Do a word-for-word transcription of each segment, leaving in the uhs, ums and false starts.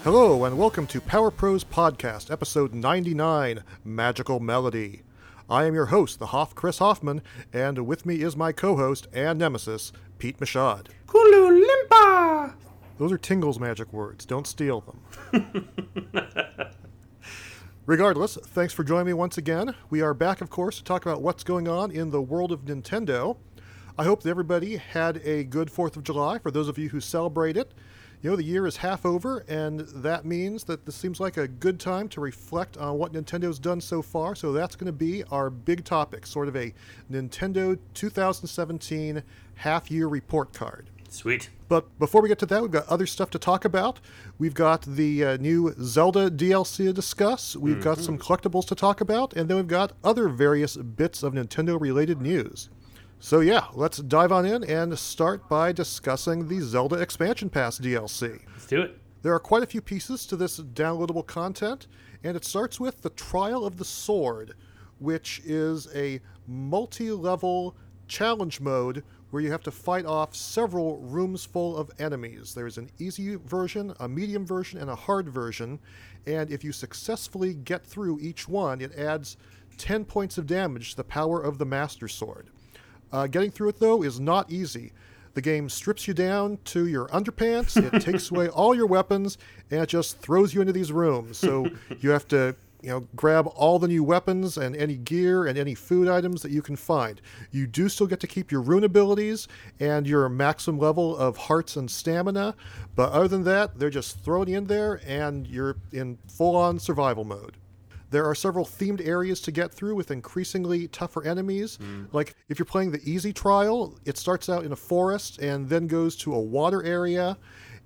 Hello, and welcome to Power Pros Podcast, episode ninety-nine, Magical Melody. I am your host, the Hoff Chris Hoffman, and with me is my co-host and nemesis, Pete Machad. Kulu Limpa! Those are Tingle's magic words. Don't steal them. Regardless, thanks for joining me once again. We are back, of course, to talk about what's going on in the world of Nintendo. I hope that everybody had a good fourth of July, for those of you who celebrate it. You know, the year is half over, and that means that this seems like a good time to reflect on what Nintendo's done so far. So that's going to be our big topic, sort of a Nintendo two thousand seventeen half-year report card. Sweet. But before we get to that, we've got other stuff to talk about. We've got the uh, new Zelda D L C to discuss. We've mm-hmm. got some collectibles to talk about, and then we've got other various bits of Nintendo-related news. So yeah, let's dive on in and start by discussing the Zelda Expansion Pass D L C. Let's do it. There are quite a few pieces to this downloadable content, and it starts with the Trial of the Sword, which is a multi-level challenge mode where you have to fight off several rooms full of enemies. There's an easy version, a medium version, and a hard version, and if you successfully get through each one, it adds ten points of damage to the power of the Master Sword. Uh, getting through it, though, is not easy. The game strips you down to your underpants, it takes away all your weapons, and it just throws you into these rooms. So you have to, you know, grab all the new weapons and any gear and any food items that you can find. You do still get to keep your rune abilities and your maximum level of hearts and stamina, but other than that, they're just throwing you in there, and you're in full-on survival mode. There are several themed areas to get through with increasingly tougher enemies. Mm. Like, if you're playing the easy trial, it starts out in a forest and then goes to a water area.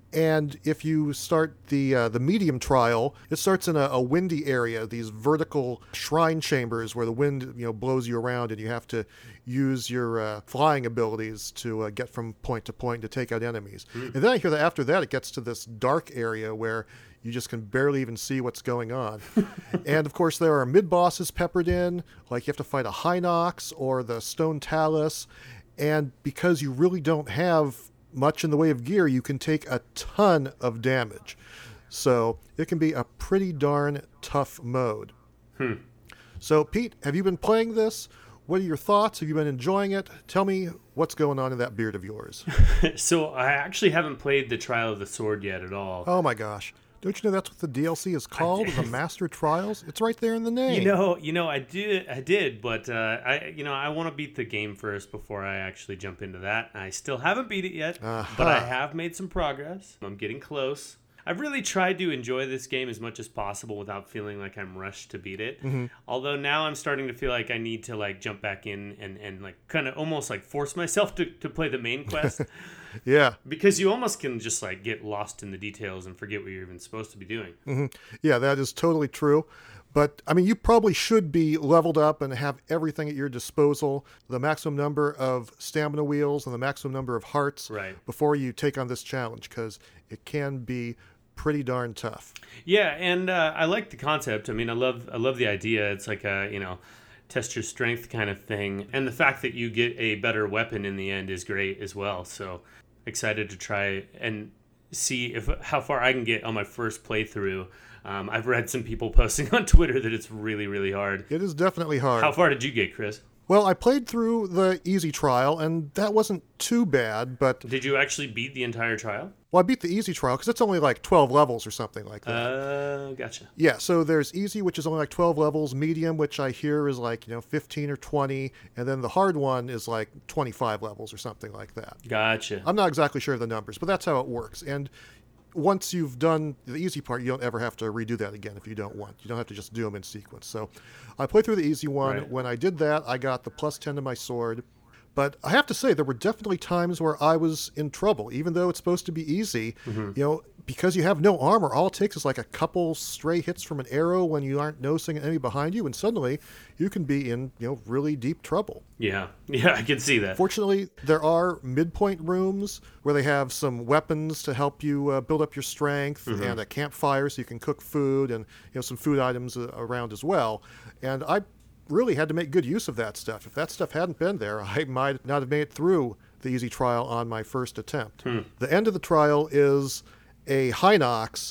And if you start the uh, the medium trial, it starts in a, a windy area, these vertical shrine chambers where the wind, you know, blows you around, and you have to use your uh, flying abilities to uh, get from point to point to take out enemies. Mm. And then I hear that after that, it gets to this dark area where you just can barely even see what's going on. And, of course, there are mid-bosses peppered in, like you have to fight a Hinox or the Stone Talus. And because you really don't have much in the way of gear, you can take a ton of damage. So it can be a pretty darn tough mode. Hmm. So, Pete, have you been playing this? What are your thoughts? Have you been enjoying it? Tell me what's going on in that beard of yours. So I actually haven't played the Trial of the Sword yet at all. Oh, my gosh. Don't you know that's what the D L C is called? The Master Trials? It's right there in the name. You know, you know, I did, I did, but uh, I, you know, I want to beat the game first before I actually jump into that. I still haven't beat it yet, uh-huh. but I have made some progress. I'm getting close. I've really tried to enjoy this game as much as possible without feeling like I'm rushed to beat it. Mm-hmm. Although now I'm starting to feel like I need to like jump back in and, and like kind of almost like force myself to, to play the main quest. Yeah. Because you almost can just like get lost in the details and forget what you're even supposed to be doing. Mm-hmm. Yeah, that is totally true. But, I mean, you probably should be leveled up and have everything at your disposal, the maximum number of stamina wheels and the maximum number of hearts right. before you take on this challenge, because it can be pretty darn tough. Yeah, and uh, I like the concept. I mean, I love I love the idea. It's like a, you know, test your strength kind of thing. And the fact that you get a better weapon in the end is great as well. So excited to try and see if how far I can get on my first playthrough. Um, I've read some people posting on Twitter that it's really, really hard. It is definitely hard. How far did you get, Chris? Well, I played through the easy trial, and that wasn't too bad, but... Did you actually beat the entire trial? Well, I beat the easy trial, because it's only like twelve levels or something like that. Uh, gotcha. Yeah, so there's easy, which is only like twelve levels, medium, which I hear is like, you know, fifteen or twenty, and then the hard one is like twenty-five levels or something like that. Gotcha. I'm not exactly sure of the numbers, but that's how it works. And once you've done the easy part, you don't ever have to redo that again if you don't want. You don't have to just do them in sequence. So I played through the easy one. Right. When I did that, I got the plus ten to my sword. But I have to say, there were definitely times where I was in trouble, even though it's supposed to be easy. Mm-hmm. You know, because you have no armor, all it takes is like a couple stray hits from an arrow when you aren't noticing an enemy behind you, and suddenly you can be in, you know, really deep trouble. Yeah, yeah, I can see that. Fortunately, there are midpoint rooms where they have some weapons to help you uh, build up your strength, mm-hmm. and a campfire so you can cook food, and you know some food items uh, around as well. And I really had to make good use of that stuff. If that stuff hadn't been there, I might not have made it through the easy trial on my first attempt. Hmm. The end of the trial is a Hinox,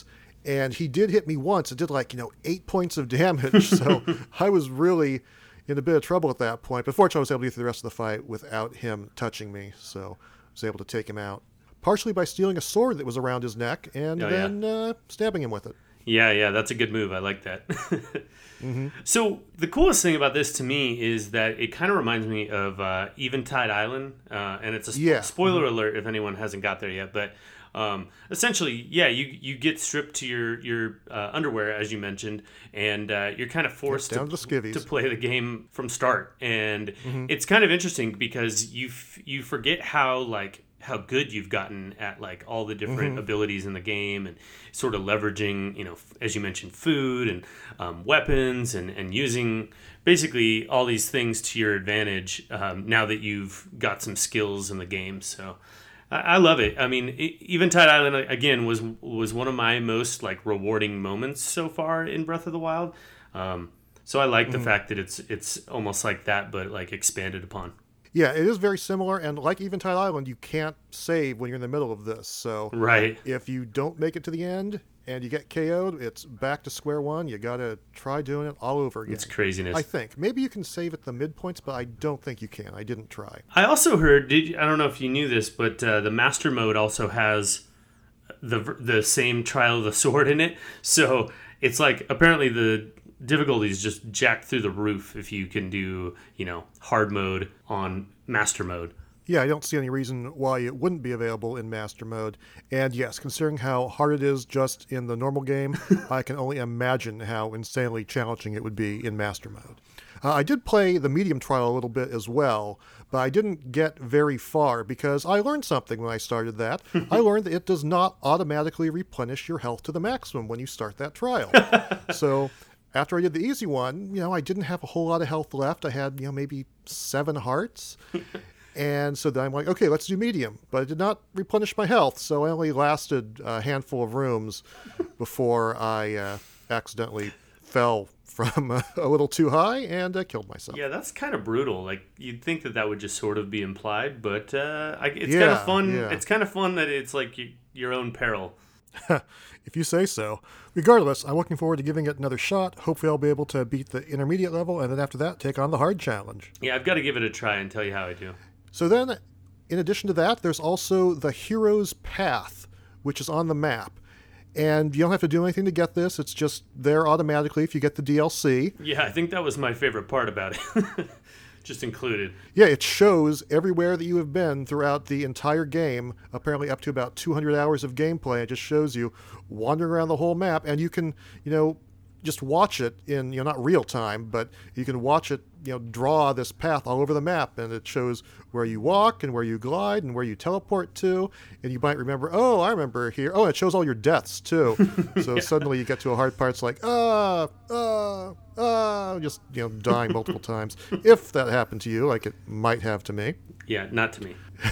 And he did hit me once. It did like, you know, eight points of damage. So I was really in a bit of trouble at that point. But fortunately, I was able to get through the rest of the fight without him touching me. So I was able to take him out. Partially by stealing a sword that was around his neck and oh, then yeah. uh, stabbing him with it. Yeah, yeah, that's a good move. I like that. mm-hmm. So the coolest thing about this to me is that it kind of reminds me of uh, Eventide Island. Uh, and it's a spo- yeah. spoiler mm-hmm. alert if anyone hasn't got there yet. But um, essentially, yeah, you you get stripped to your, your uh, underwear, as you mentioned, and uh, you're kind of forced down to, to, to play the game from start. And mm-hmm. it's kind of interesting because you f- you forget how, like, how good you've gotten at like all the different mm-hmm. abilities in the game and sort of leveraging, you know, as you mentioned, food and um, weapons and, and using basically all these things to your advantage um, now that you've got some skills in the game. So I, I love it. I mean, Eventide Island, again, was was one of my most like rewarding moments so far in Breath of the Wild. Um, so I like mm-hmm. the fact that it's it's almost like that, but like expanded upon. Yeah, it is very similar, and like Eventide Island, you can't save when you're in the middle of this. So right. if you don't make it to the end and you get K O'd, it's back to square one. You got to try doing it all over again. It's craziness. I think. Maybe you can save at the midpoints, but I don't think you can. I didn't try. I also heard, did you, I don't know if you knew this, but uh, the Master Mode also has the the same Trial of the Sword in it. So it's like, apparently the difficulty is just jacked through the roof if you can do, you know, hard mode on Master Mode. Yeah, I don't see any reason why it wouldn't be available in Master Mode. And yes, considering how hard it is just in the normal game, I can only imagine how insanely challenging it would be in Master Mode. Uh, I did play the Medium Trial a little bit as well, but I didn't get very far because I learned something when I started that. I learned that it does not automatically replenish your health to the maximum when you start that trial. So after I did the easy one, you know, I didn't have a whole lot of health left. I had, you know, maybe seven hearts. And so then I'm like, okay, let's do medium. But it did not replenish my health, so I only lasted a handful of rooms before I uh, accidentally fell from uh, a little too high and uh, killed myself. Yeah, that's kind of brutal. Like, you'd think that that would just sort of be implied, but uh, I, it's yeah, kind of fun. Yeah. It's kind of fun that it's like you, your own peril. If you say so. Regardless, I'm looking forward to giving it another shot. Hopefully I'll be able to beat the intermediate level, and then after that, take on the hard challenge. Yeah, I've got to give it a try and tell you how I do. So then, in addition to that, there's also the Hero's Path, which is on the map. And you don't have to do anything to get this. It's just there automatically if you get the D L C. Yeah, I think that was my favorite part about it. Just included. Yeah, it shows everywhere that you have been throughout the entire game, apparently up to about two hundred hours of gameplay. It just shows you wandering around the whole map, and you can, you know, just watch it in, you know, not real time, but you can watch it, you know, draw this path all over the map, and it shows where you walk and where you glide and where you teleport to, and you might remember, oh, I remember here. Oh, it shows all your deaths too. So yeah. Suddenly you get to a hard part, it's like, ah, ah, ah, just, you know, dying multiple times. If that happened to you, like it might have to me. Yeah, not to me.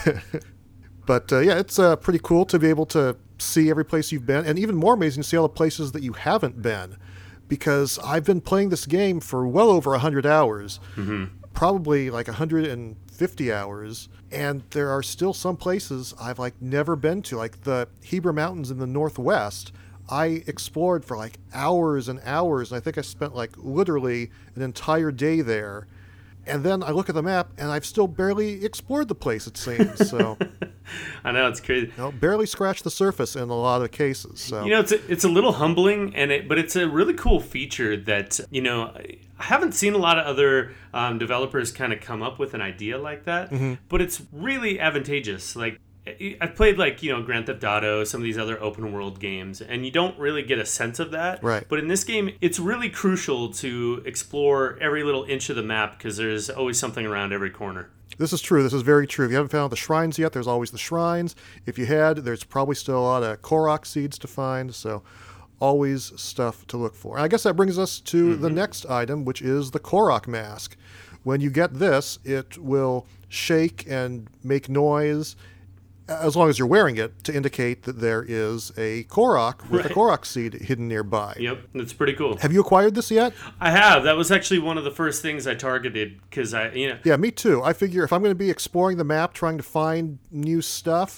But uh, yeah, it's uh, pretty cool to be able to see every place you've been, and even more amazing to see all the places that you haven't been. Because I've been playing this game for well over one hundred hours, mm-hmm. probably like one hundred fifty hours, and there are still some places I've like never been to, like the Heber Mountains in the Northwest. I explored for like hours and hours, and I think I spent like literally an entire day there. And then I look at the map, and I've still barely explored the place, it seems. So I know, it's crazy. You know, barely scratched the surface in a lot of cases. So you know, it's a, it's a little humbling, and it, but it's a really cool feature that, you know, I haven't seen a lot of other um, developers kind of come up with an idea like that. Mm-hmm. But it's really advantageous. Like, I've played, like, you know, Grand Theft Auto, some of these other open world games, and you don't really get a sense of that. Right. But in this game, it's really crucial to explore every little inch of the map because there's always something around every corner. This is true. This is very true. If you haven't found the shrines yet, there's always the shrines. If you had, there's probably still a lot of Korok seeds to find, so always stuff to look for. And I guess that brings us to mm-hmm. the next item, which is the Korok mask. When you get this, it will shake and make noise, as long as you're wearing it, to indicate that there is a Korok with right. a Korok seed hidden nearby. Yep, that's pretty cool. Have you acquired this yet? I have. That was actually one of the first things I targeted because I, you know. Yeah, me too. I figure if I'm going to be exploring the map, trying to find new stuff,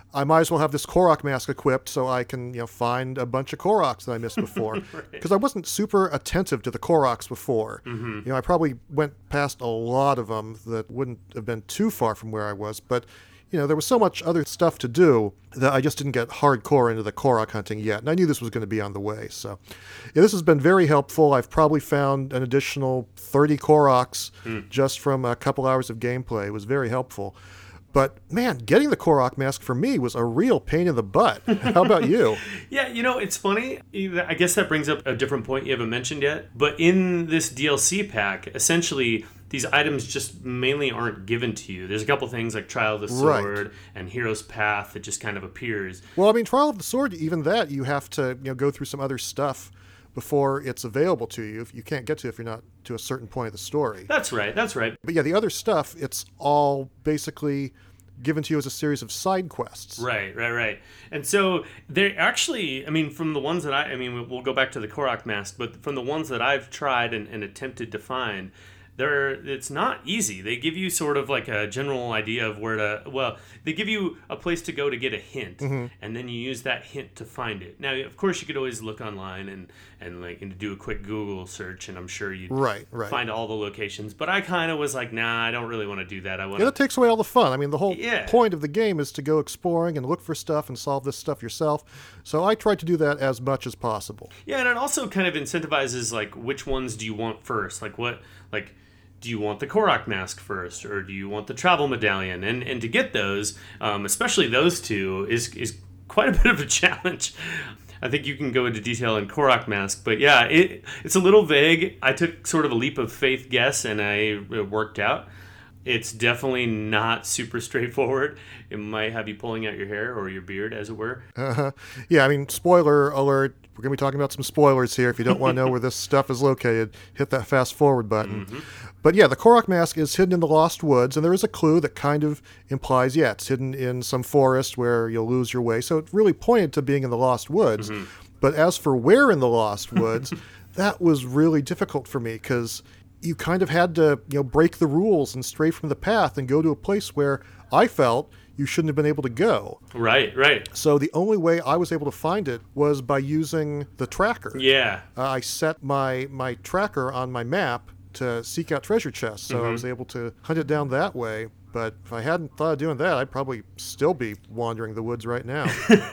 I might as well have this Korok mask equipped so I can, you know, find a bunch of Koroks that I missed before. Because right. I wasn't super attentive to the Koroks before. Mm-hmm. You know, I probably went past a lot of them that wouldn't have been too far from where I was, but you know, there was so much other stuff to do that I just didn't get hardcore into the Korok hunting yet. And I knew this was going to be on the way. So yeah, this has been very helpful. I've probably found an additional thirty Koroks mm. just from a couple hours of gameplay. It was very helpful. But man, getting the Korok mask for me was a real pain in the butt. How about you? Yeah, you know, it's funny. I guess that brings up a different point you haven't mentioned yet. But in this D L C pack, essentially, these items just mainly aren't given to you. There's a couple things like Trial of the Sword right. and Hero's Path that just kind of appears. Well, I mean, Trial of the Sword, even that, you have to you know go through some other stuff before it's available to you. You can't get to it if you're not to a certain point of the story. That's right, that's right. But yeah, the other stuff, it's all basically given to you as a series of side quests. Right, right, right. And so they actually, I mean, from the ones that I, I mean, we'll go back to the Korok mask, but from the ones that I've tried and, and attempted to find, They're, it's not easy. They give you sort of like a general idea of where to, well, they give you a place to go to get a hint, mm-hmm. and then you use that hint to find it. Now, of course, you could always look online and, and like and do a quick Google search, and I'm sure you'd right, right. find all the locations. But I kind of was like, nah, I don't really want to do that. I want. Yeah, that takes away all the fun. I mean, the whole yeah. point of the game is to go exploring and look for stuff and solve this stuff yourself. So I tried to do that as much as possible. Yeah, and it also kind of incentivizes, like, which ones do you want first? Like, what, like... Do you want the Korok mask first, or do you want the travel medallion? And and to get those, um, especially those two, is is quite a bit of a challenge. I think you can go into detail in Korok mask, but yeah, it it's a little vague. I took sort of a leap of faith guess, and I it worked out. It's definitely not super straightforward. It might have you pulling out your hair or your beard, as it were. Uh-huh. Yeah, I mean, spoiler alert. We're going to be talking about some spoilers here. If you don't want to know where this stuff is located, hit that fast forward button. Mm-hmm. But yeah, the Korok mask is hidden in the Lost Woods, and there is a clue that kind of implies, yeah, it's hidden in some forest where you'll lose your way. So it really pointed to being in the Lost Woods. Mm-hmm. But as for where in the Lost Woods, that was really difficult for me because you kind of had to, you know, break the rules and stray from the path and go to a place where I felt you shouldn't have been able to go. Right, right. So the only way I was able to find it was by using the tracker. Yeah. Uh, I set my, my tracker on my map to seek out treasure chests, so mm-hmm. I was able to hunt it down that way. But if I hadn't thought of doing that, I'd probably still be wandering the woods right now.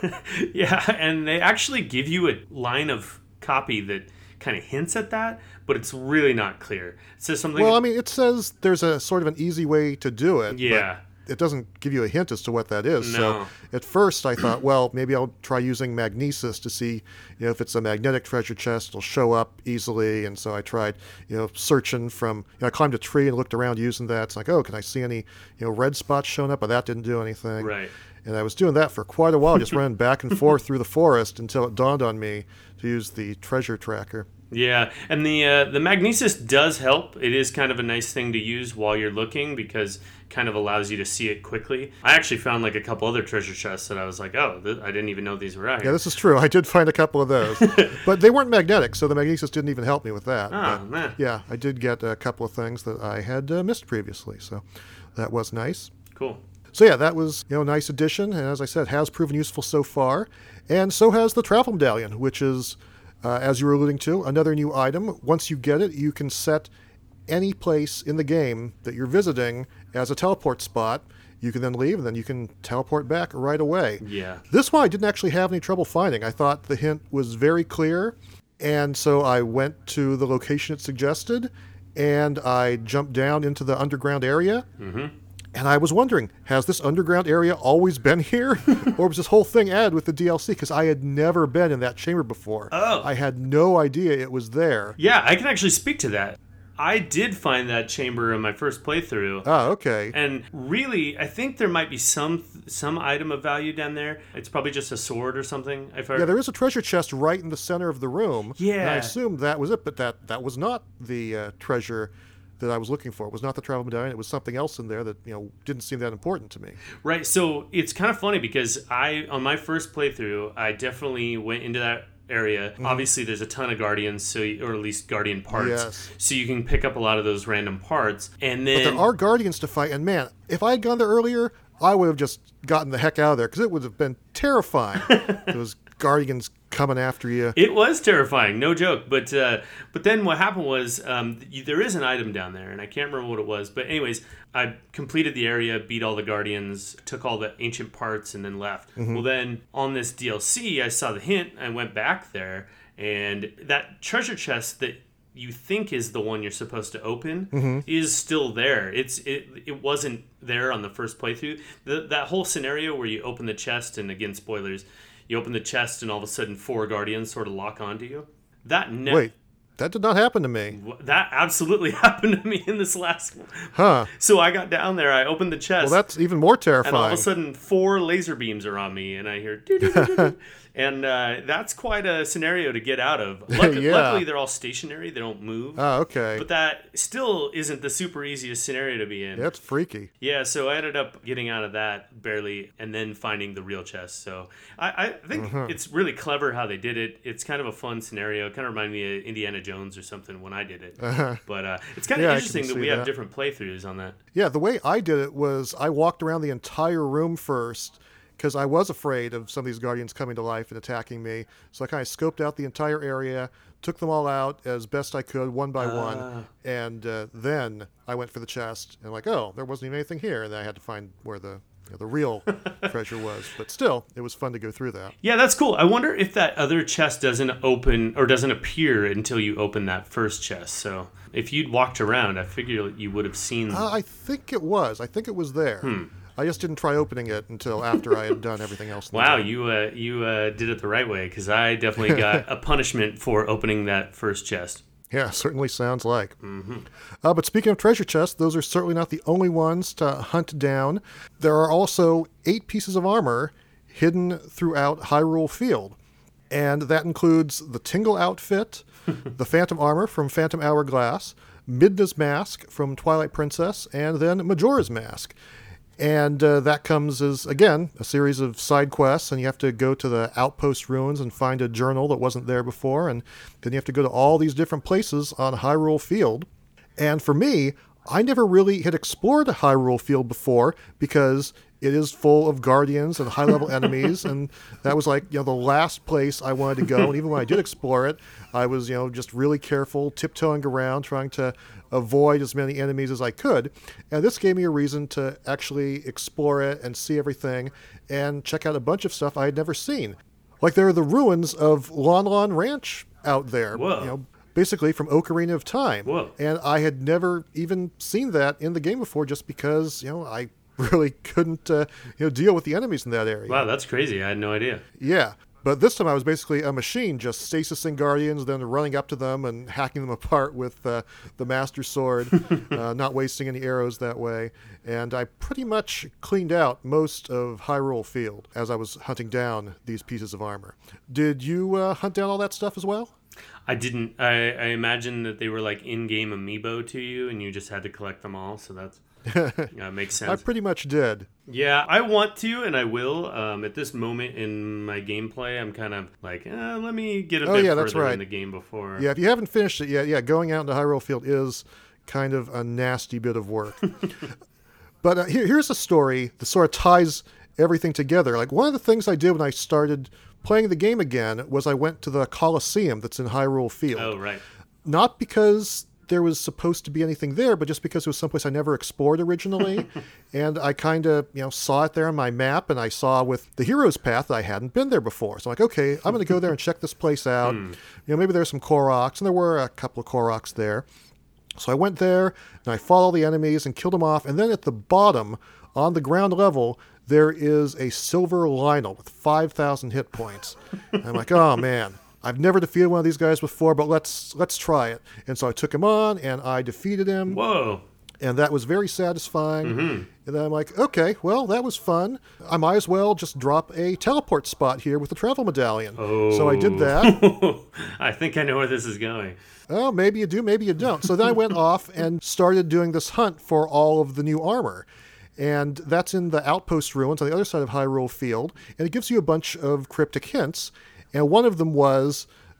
Yeah, and they actually give you a line of copy that kind of hints at that, but it's really not clear. It says something... Well, I mean, it says there's a sort of an easy way to do it. Yeah. It doesn't give you a hint as to what that is. No. So at first I thought, well, maybe I'll try using magnesis to see, you know, if it's a magnetic treasure chest, it'll show up easily. And so I tried, you know, searching from, you know, I climbed a tree and looked around using that. It's like, oh, can I see any, you know, red spots showing up? But that didn't do anything. Right. And I was doing that for quite a while, just running back and forth through the forest until it dawned on me to use the treasure tracker. Yeah, and the uh, the magnesis does help. It is kind of a nice thing to use while you're looking because it kind of allows you to see it quickly. I actually found like a couple other treasure chests that I was like, oh, th- I didn't even know these were out here. Yeah, this is true. I did find a couple of those. But they weren't magnetic, so the magnesis didn't even help me with that. Oh, but, man. Yeah, I did get a couple of things that I had uh, missed previously, so that was nice. Cool. So yeah, that was, you know, a nice addition, and as I said, has proven useful so far. And so has the travel medallion, which is... Uh, as you were alluding to, another new item. Once you get it, you can set any place in the game that you're visiting as a teleport spot. You can then leave, and then you can teleport back right away. Yeah. This one I didn't actually have any trouble finding. I thought the hint was very clear, and so I went to the location it suggested, and I jumped down into the underground area. Mm-hmm. And I was wondering, has this underground area always been here? Or was this whole thing added with the D L C? Because I had never been in that chamber before. Oh. I had no idea it was there. Yeah, I can actually speak to that. I did find that chamber in my first playthrough. Oh, okay. And really, I think there might be some some item of value down there. It's probably just a sword or something. I've heard. Yeah, there is a treasure chest right in the center of the room. Yeah. And I assumed that was it, but that, that was not the uh, treasure that I was looking for. It was not the travel medallion. It was something else in there that, you know, didn't seem that important to me. Right. So it's kind of funny because I, on my first playthrough, I definitely went into that area. Mm-hmm. Obviously, there's a ton of guardians, so you, or at least guardian parts. Yes. So you can pick up a lot of those random parts. And then But there are guardians to fight, and man, if I had gone there earlier, I would have just gotten the heck out of there because it would have been terrifying. Those guardians coming after you. It was terrifying, no joke. But uh, but then what happened was um, you, there is an item down there, and I can't remember what it was. But anyways, I completed the area, beat all the guardians, took all the ancient parts, and then left. Mm-hmm. Well, then on this D L C, I saw the hint. I went back there, and that treasure chest that you think is the one you're supposed to open mm-hmm. is still there. It's it it wasn't there on the first playthrough. The, that whole scenario where you open the chest, and again, spoilers, you open the chest and all of a sudden four guardians sort of lock onto you. That ne- Wait, that did not happen to me. That absolutely happened to me in this last one. Huh. So I got down there, I opened the chest. Well, that's even more terrifying. And all of a sudden four laser beams are on me, and I hear doo doo doo doo. And uh, that's quite a scenario to get out of. Luckily, yeah. luckily, they're all stationary. They don't move. Oh, okay. But that still isn't the super easiest scenario to be in. Yeah, it's freaky. Yeah, so I ended up getting out of that barely and then finding the real chest. So I, I think mm-hmm. it's really clever how they did it. It's kind of a fun scenario. It kind of reminded me of Indiana Jones or something when I did it. Uh-huh. But uh, it's kind of yeah, interesting that we that. have different playthroughs on that. Yeah, the way I did it was I walked around the entire room first, because I was afraid of some of these guardians coming to life and attacking me. So I kind of scoped out the entire area, took them all out as best I could, one by uh. one, and uh, then I went for the chest, and like, oh, there wasn't even anything here, and then I had to find where the you know, the real treasure was. But still, it was fun to go through that. Yeah, that's cool. I wonder if that other chest doesn't open or doesn't appear until you open that first chest. So if you'd walked around, I figure you would have seen... Uh, I think it was. I think it was there. Hmm. I just didn't try opening it until after I had done everything else. Wow, you uh, you uh, did it the right way, because I definitely got a punishment for opening that first chest. Yeah, certainly sounds like. Mm-hmm. Uh, but speaking of treasure chests, those are certainly not the only ones to hunt down. There are also eight pieces of armor hidden throughout Hyrule Field. And that includes the Tingle outfit, the Phantom armor from Phantom Hourglass, Midna's mask from Twilight Princess, and then Majora's mask. And uh, that comes as, again, a series of side quests, and you have to go to the Outpost Ruins and find a journal that wasn't there before, and then you have to go to all these different places on Hyrule Field. And for me, I never really had explored Hyrule Field before because it is full of guardians and high-level enemies, and that was like, you know, the last place I wanted to go. And even when I did explore it, I was, you know, just really careful, tiptoeing around, trying to avoid as many enemies as I could. And this gave me a reason to actually explore it and see everything and check out a bunch of stuff I had never seen. Like there are the ruins of Lon Lon Ranch out there. Whoa. You know, basically from Ocarina of Time. Whoa. And I had never even seen that in the game before just because, you know, I really couldn't uh, you know, deal with the enemies in that area. Wow, that's crazy. I had no idea. Yeah. But this time I was basically a machine, just stasising guardians, then running up to them and hacking them apart with uh, the Master Sword, uh, not wasting any arrows that way. And I pretty much cleaned out most of Hyrule Field as I was hunting down these pieces of armor. Did you uh, hunt down all that stuff as well? I didn't. I, I imagine that they were like in-game amiibo to you, and you just had to collect them all, so that's... Yeah, makes sense. I pretty much did. Yeah, I want to, and I will. Um, at this moment in my gameplay, I'm kind of like, eh, let me get a oh, bit yeah, further that's right. in the game before. Yeah, if you haven't finished it yet, yeah, going out into Hyrule Field is kind of a nasty bit of work. But uh, here, here's a story that sort of ties everything together. Like, one of the things I did when I started playing the game again was I went to the Colosseum that's in Hyrule Field. Oh, right. Not because there was supposed to be anything there, but just because it was someplace I never explored originally. And I kind of, you know, saw it there on my map, and I saw with the Hero's Path that I hadn't been there before. So I'm like, okay, I'm going to go there and check this place out. Hmm. You know, maybe there's some Koroks, and there were a couple of Koroks there. So I went there, and I fought all the enemies and killed them off. And then at the bottom, on the ground level, there is a silver Lionel with five thousand hit points. And I'm like, oh, man. I've never defeated one of these guys before, but let's let's try it. And so I took him on, and I defeated him. Whoa. And that was very satisfying. Mm-hmm. And then I'm like, okay, well, that was fun. I might as well just drop a teleport spot here with the travel medallion. Oh. So I did that. I think I know where this is going. Oh, maybe you do, maybe you don't. So then I went off and started doing this hunt for all of the new armor. And that's in the Outpost Ruins on the other side of Hyrule Field. And it gives you a bunch of cryptic hints. And one of them was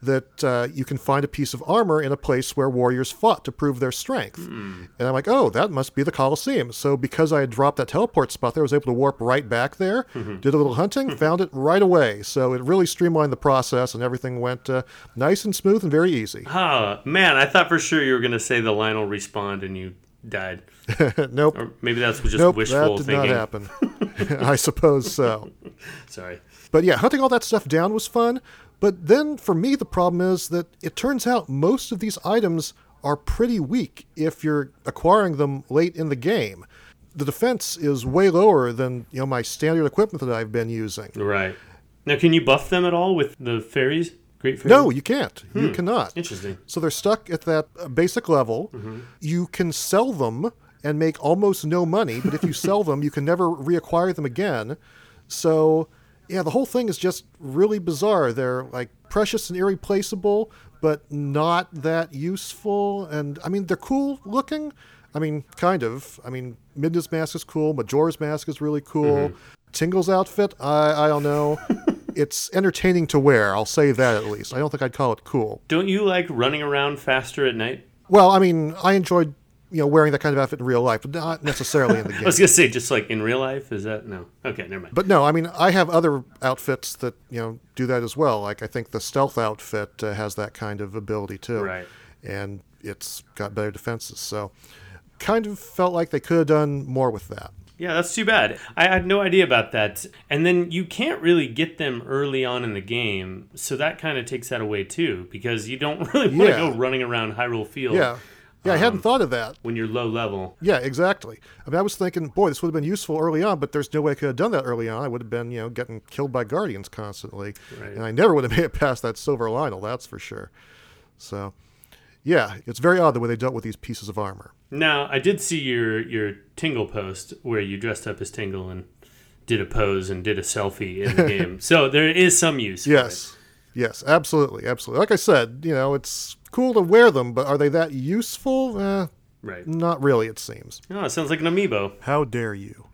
that uh, you can find a piece of armor in a place where warriors fought to prove their strength. Mm. And I'm like, oh, that must be the Colosseum. So because I had dropped that teleport spot there, I was able to warp right back there, Mm-hmm. did a little hunting, found it right away. So it really streamlined the process, and everything went uh, nice and smooth and very easy. Oh, man, I thought for sure you were going to say the Lionel respawned and you died. Nope. Or maybe that's just Nope, wishful that did thinking. not happen. I suppose so. Sorry. But yeah, hunting all that stuff down was fun. But then for me, the problem is that it turns out most of these items are pretty weak if you're acquiring them late in the game. The defense is way lower than, you know, my standard equipment that I've been using. Right. Now, can you buff them at all with the fairies? Great fairies? No, you can't. Hmm. You cannot. Interesting. So they're stuck at that uh, basic level. Mm-hmm. You can sell them and make almost no money, but if you sell them, you can never reacquire them again. So, yeah, the whole thing is just really bizarre. They're like precious and irreplaceable, but not that useful. And I mean, they're cool looking. I mean, kind of. I mean, Midna's mask is cool. Majora's mask is really cool. Mm-hmm. Tingle's outfit, I, I don't know. It's entertaining to wear. I'll say that at least. I don't think I'd call it cool. Don't you like running around faster at night? Well, I mean, I enjoyed, you know, wearing that kind of outfit in real life, but not necessarily in the game. I was going to say, just like in real life? Is that? No. Okay, never mind. But no, I mean, I have other outfits that, you know, do that as well. Like, I think the stealth outfit uh, has that kind of ability, too. Right. And it's got better defenses. So, kind of felt like they could have done more with that. Yeah, that's too bad. I had no idea about that. And then you can't really get them early on in the game, so that kind of takes that away, too, because you don't really want to Yeah. go running around Hyrule Field. Yeah. Yeah, I hadn't um, thought of that. When you're low level. Yeah, exactly. I mean, I was thinking, boy, this would have been useful early on, but there's no way I could have done that early on. I would have been, you know, getting killed by guardians constantly. Right. And I never would have made it past that silver Lionel, that's for sure. So, yeah, it's very odd the way they dealt with these pieces of armor. Now, I did see your, your Tingle post where you dressed up as Tingle and did a pose and did a selfie in the game. So there is some use for Yes. it. Yes, absolutely, absolutely. Like I said, you know, it's cool to wear them, but are they that useful? Eh, Right. not really, it seems. Oh, it sounds like an amiibo. How dare you?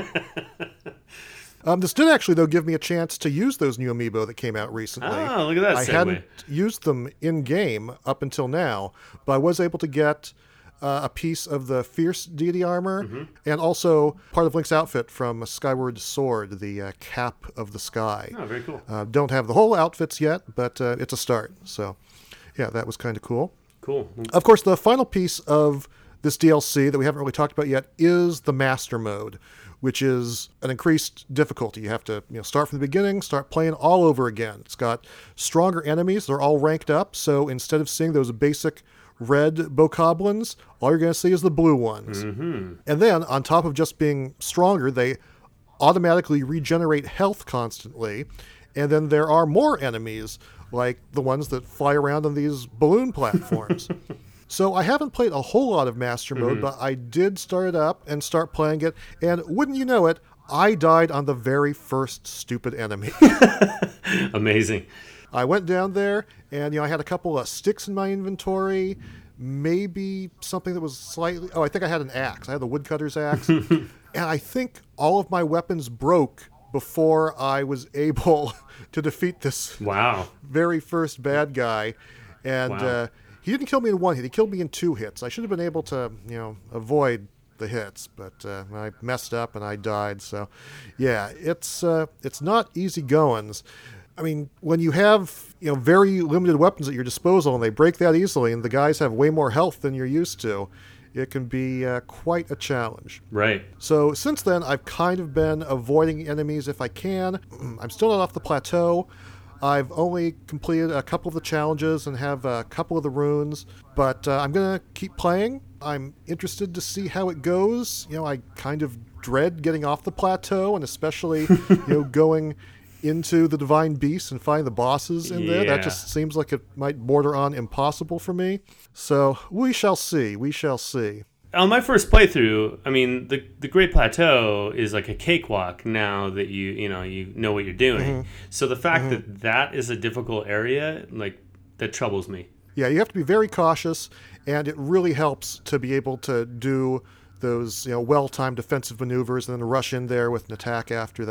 um, this did actually, though, give me a chance to use those new amiibo that came out recently. Oh, look at that I segue. hadn't used them in-game up until now, but I was able to get uh, a piece of the Fierce deity armor Mm-hmm. and also part of Link's outfit from Skyward Sword, the uh, cap of the sky. Oh, very cool. Uh, don't have the whole outfits yet, but uh, it's a start. So, yeah, that was kind of cool. Cool. Of course, the final piece of this D L C that we haven't really talked about yet is the Master Mode, which is an increased difficulty. You have to, you know, start from the beginning, start playing all over again. It's got stronger enemies. They're all ranked up, so instead of seeing those basic red bokoblins, all you're going to see is the blue ones. Mm-hmm. And then, on top of just being stronger, they automatically regenerate health constantly. And then there are more enemies, like the ones that fly around on these balloon platforms. So I haven't played a whole lot of Master Mode, Mm-hmm. but I did start it up and start playing it. And wouldn't you know it, I died on the very first stupid enemy. Amazing. I went down there, and you know I had a couple of sticks in my inventory, maybe something that was slightly... Oh, I think I had an axe. I had the woodcutter's axe. And I think all of my weapons broke before I was able to defeat this Wow. very first bad guy. And Wow. uh, he didn't kill me in one hit. He killed me in two hits. I should have been able to, you know, avoid the hits, but uh, I messed up and I died. So, yeah, it's uh, it's not easy goings. I mean, when you have, you know, very limited weapons at your disposal and they break that easily and the guys have way more health than you're used to, it can be uh, quite a challenge. Right. So since then, I've kind of been avoiding enemies if I can. I'm still not off the plateau. I've only completed a couple of the challenges and have a couple of the runes, but uh, I'm going to keep playing. I'm interested to see how it goes. You know, I kind of dread getting off the plateau, and especially, you know, going into the Divine Beast and finding the bosses in there. That Yeah. just seems like it might border on impossible for me. So we shall see. We shall see. On my first playthrough, I mean, the the Great Plateau is like a cakewalk now that you you know you know what you're doing. Mm-hmm. So the fact that that is a difficult area, like, that troubles me. Yeah, you have to be very cautious, and it really helps to be able to do those, you know, well-timed defensive maneuvers and then rush in there with an attack after that.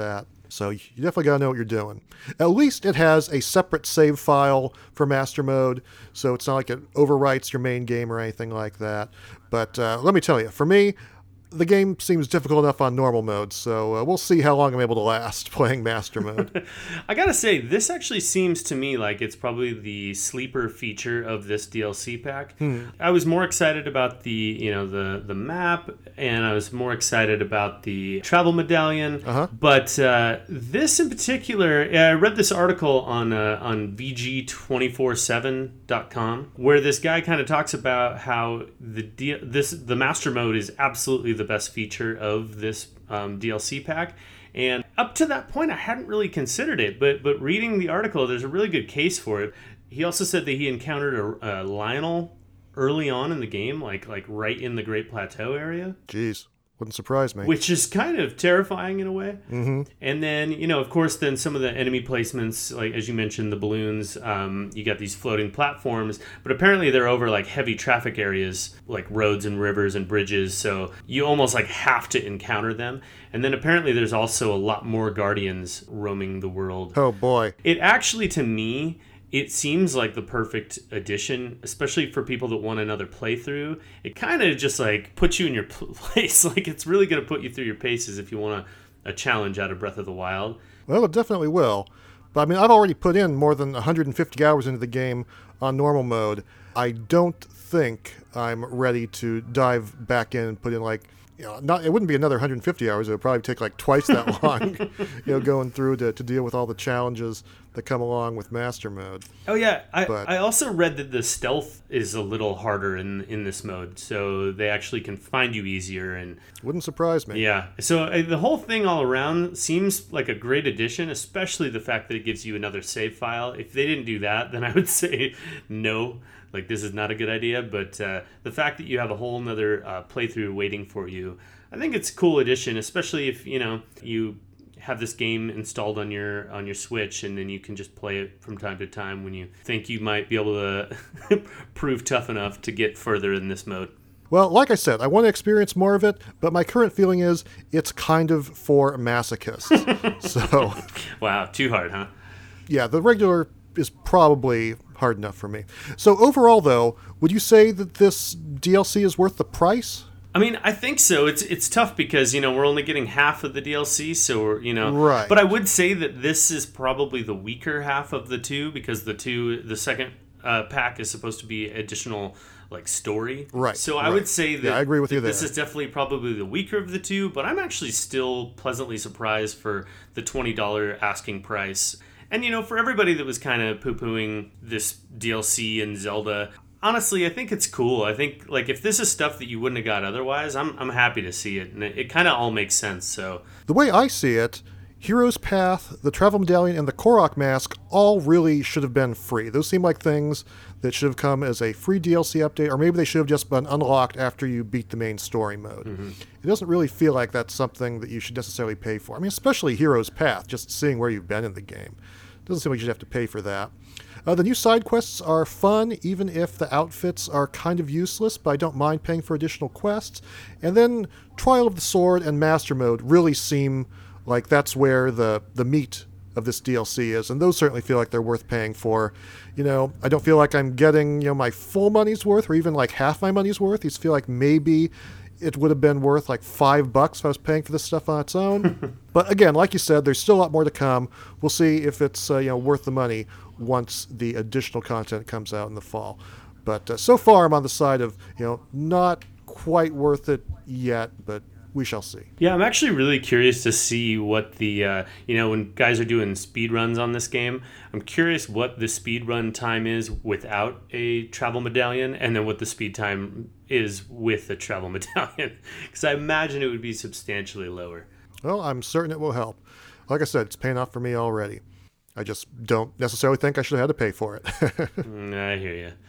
So you definitely got to know what you're doing. At least it has a separate save file for Master Mode, so it's not like it overwrites your main game or anything like that. But uh, let me tell you, for me, the game seems difficult enough on normal mode, so uh, we'll see how long I'm able to last playing Master Mode. I gotta say, this actually seems to me like it's probably the sleeper feature of this D L C pack. Hmm. I was more excited about the, you know, the the map, and I was more excited about the travel medallion. Uh-huh. But uh, this in particular, I read this article on uh, on V G two four seven dot com where this guy kind of talks about how the D- this the Master Mode is absolutely the best feature of this um, D L C pack, and up to that point I hadn't really considered it, but but reading the article, there's a really good case for it. He also said that he encountered a, a Lionel early on in the game, like like right in the Great Plateau area. Jeez, wouldn't surprise me. Which is kind of terrifying in a way. Mm-hmm. And then, you know, of course, then some of the enemy placements, like as you mentioned, the balloons, um, you got these floating platforms, but apparently they're over like heavy traffic areas, like roads and rivers and bridges, so you almost like have to encounter them. And then apparently there's also a lot more Guardians roaming the world. Oh boy. It actually, to me, it seems like the perfect addition, especially for people that want another playthrough. It kind of just like puts you in your place. Like it's really going to put you through your paces if you want a, a challenge out of Breath of the Wild. Well, it definitely will. But I mean, I've already put in more than one hundred fifty hours into the game on normal mode. I don't think I'm ready to dive back in and put in like, you know, not it wouldn't be another one hundred fifty hours. It would probably take like twice that long, you know, going through to, to deal with all the challenges that come along with Master Mode. Oh yeah, I, but, I also read that the stealth is a little harder in in this mode, so they actually can find you easier. And wouldn't surprise me. Yeah, so uh, the whole thing all around seems like a great addition, especially the fact that it gives you another save file. If they didn't do that, then I would say no. Like, this is not a good idea, but uh, the fact that you have a whole nother uh, playthrough waiting for you, I think it's a cool addition, especially if, you know, you have this game installed on your on your Switch, and then you can just play it from time to time when you think you might be able to prove tough enough to get further in this mode. Well, like I said, I want to experience more of it, but my current feeling is it's kind of for masochists. So, wow, too hard, huh? Yeah, the regular is probably hard enough for me. So overall, though, would you say that this D L C is worth the price? I mean, I think so. It's it's tough because, you know, we're only getting half of the D L C, so we're, you know. Right. But I would say that this is probably the weaker half of the two, because the two, the second uh, pack is supposed to be additional, like, story. Right. So I right. would say that yeah, I agree with you there. This is definitely probably the weaker of the two, but I'm actually still pleasantly surprised for the twenty dollars asking price. And, you know, for everybody that was kind of poo-pooing this D L C and Zelda, honestly, I think it's cool. I think, like, if this is stuff that you wouldn't have got otherwise, I'm I'm happy to see it. And it, it kind of all makes sense, so. The way I see it, Hero's Path, the Travel Medallion, and the Korok Mask all really should have been free. Those seem like things that should have come as a free D L C update, or maybe they should have just been unlocked after you beat the main story mode. Mm-hmm. It doesn't really feel like that's something that you should necessarily pay for. I mean, especially Hero's Path, just seeing where you've been in the game. Doesn't seem like you should have to pay for that. Uh, the new side quests are fun, even if the outfits are kind of useless, but I don't mind paying for additional quests. And then Trial of the Sword and Master Mode really seem like that's where the, the meat of this D L C is, and those certainly feel like they're worth paying for. You know, I don't feel like I'm getting, you know, my full money's worth, or even like half my money's worth. These feel like maybe it would have been worth like five bucks if I was paying for this stuff on its own. But again, like you said, there's still a lot more to come. We'll see if it's uh, you know worth the money once the additional content comes out in the fall. But uh, so far, I'm on the side of you know not quite worth it yet, but we shall see. Yeah, I'm actually really curious to see what the, uh, you know, when guys are doing speed runs on this game, I'm curious what the speed run time is without a travel medallion, and then what the speed time is with the travel medallion. Because I imagine it would be substantially lower. Well, I'm certain it will help. Like I said, it's paying off for me already. I just don't necessarily think I should have had to pay for it. mm, I hear you.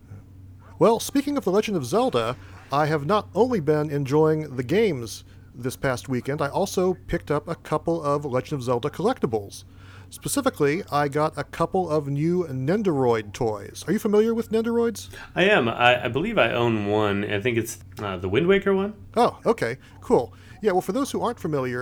Well, speaking of The Legend of Zelda, I have not only been enjoying the games this past weekend, I also picked up a couple of Legend of Zelda collectibles. Specifically, I got a couple of new Nendoroid toys. Are you familiar with Nendoroids? I am. I, I believe I own one. I think it's uh, the Wind Waker one. Oh, okay. Cool. Yeah, well, for those who aren't familiar,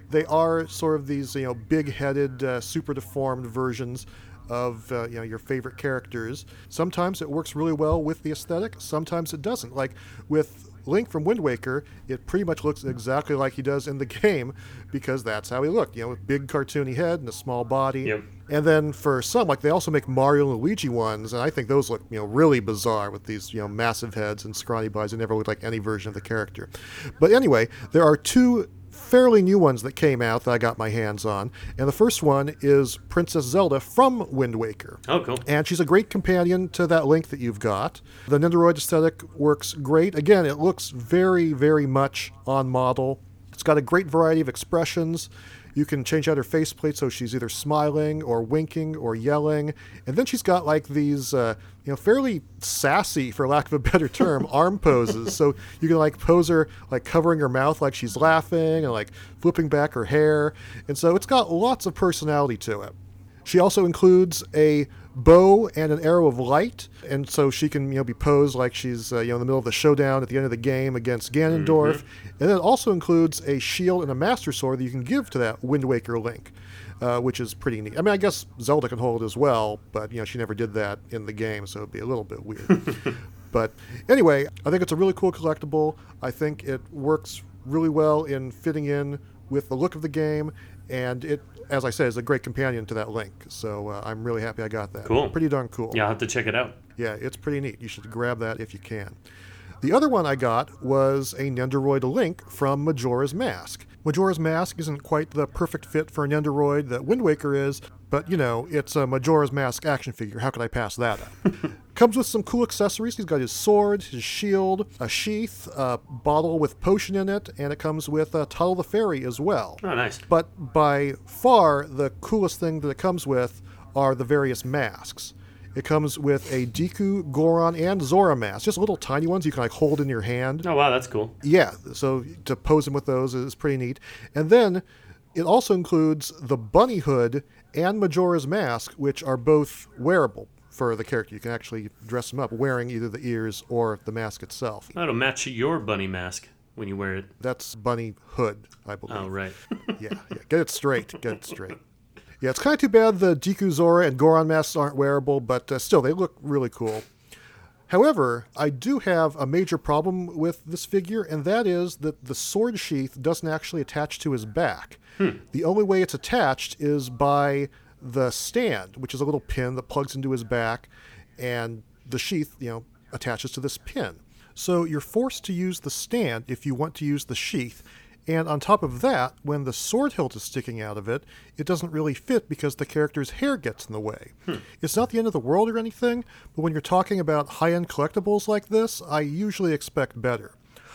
They are sort of these, you know, big-headed, uh, super deformed versions of uh, you know, your favorite characters. Sometimes it works really well with the aesthetic, sometimes it doesn't. Like with Link from Wind Waker, it pretty much looks exactly like he does in the game because that's how he looked, you know, with big cartoony head and a small body. Yep. And then for some, like they also make Mario and Luigi ones, and I think those look, you know, really bizarre with these, you know, massive heads and scrawny bodies. They never look like any version of the character. But anyway, there are two fairly new ones that came out that I got my hands on. And the first one is Princess Zelda from Wind Waker. Oh, cool. And she's a great companion to that Link that you've got. The Nendoroid aesthetic works great. Again, it looks very, very much on model. It's got a great variety of expressions. You can change out her faceplate so she's either smiling or winking or yelling. And then she's got like these, uh, you know, fairly sassy, for lack of a better term, arm poses. So you can like pose her like covering her mouth like she's laughing and like flipping back her hair. And so it's got lots of personality to it. She also includes a bow and an arrow of light, and so she can, you know, be posed like she's uh, you know, in the middle of the showdown at the end of the game against Ganondorf. Mm-hmm. And then it also includes a shield and a Master Sword that you can give to that Wind Waker Link, uh, which is pretty neat. I mean, I guess Zelda can hold it as well, but you know, she never did that in the game, so it'd be a little bit weird. But anyway, I think it's a really cool collectible. I think it works really well in fitting in with the look of the game, and it, as I said, is a great companion to that Link. So uh, I'm really happy I got that. Cool. Pretty darn cool. Yeah, I'll have to check it out. Yeah, it's pretty neat. You should grab that if you can. The other one I got was a Nendoroid Link from Majora's Mask. Majora's Mask isn't quite the perfect fit for a Nendoroid that Wind Waker is, but, you know, it's a Majora's Mask action figure. How could I pass that up? Comes with some cool accessories. He's got his sword, his shield, a sheath, a bottle with potion in it, and it comes with uh, Tuttle the Fairy as well. Oh, nice. But by far, the coolest thing that it comes with are the various masks. It comes with a Deku, Goron, and Zora mask. Just little tiny ones you can like hold in your hand. Oh, wow, that's cool. Yeah, so to pose them with those is pretty neat. And then it also includes the Bunny Hood and Majora's Mask, which are both wearable for the character. You can actually dress them up wearing either the ears or the mask itself. That'll match your bunny mask when you wear it. That's Bunny Hood, I believe. Oh, right. yeah, yeah, get it straight, get it straight. Yeah, it's kind of too bad the Deku, Zora, and Goron masks aren't wearable, but uh, still, they look really cool. However, I do have a major problem with this figure, and that is that the sword sheath doesn't actually attach to his back. Hmm. The only way it's attached is by the stand, which is a little pin that plugs into his back, and the sheath, you know, attaches to this pin. So you're forced to use the stand if you want to use the sheath. And on top of that, when the sword hilt is sticking out of it, it doesn't really fit because the character's hair gets in the way. Hmm. It's not the end of the world or anything, but when you're talking about high-end collectibles like this, I usually expect better.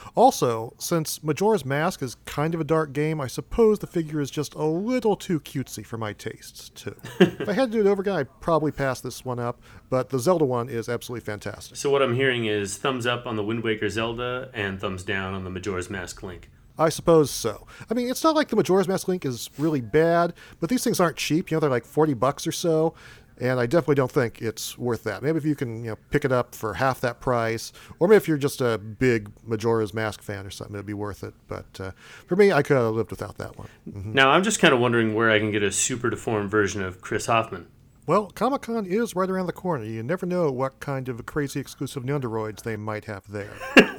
Also, since Majora's Mask is kind of a dark game, I suppose the figure is just a little too cutesy for my tastes, too. If I had to do it over again, I'd probably pass this one up, but the Zelda one is absolutely fantastic. So what I'm hearing is thumbs up on the Wind Waker Zelda and thumbs down on the Majora's Mask Link. I suppose so. I mean, it's not like the Majora's Mask Link is really bad, but these things aren't cheap. You know, they're like forty bucks or so, and I definitely don't think it's worth that. Maybe if you can, you know, pick it up for half that price, or maybe if you're just a big Majora's Mask fan or something, it'd be worth it. But uh, for me, I could have lived without that one. Mm-hmm. Now, I'm just kind of wondering where I can get a super deformed version of Chris Hoffman. Well, Comic-Con is right around the corner. You never know what kind of crazy exclusive Nendoroids they might have there.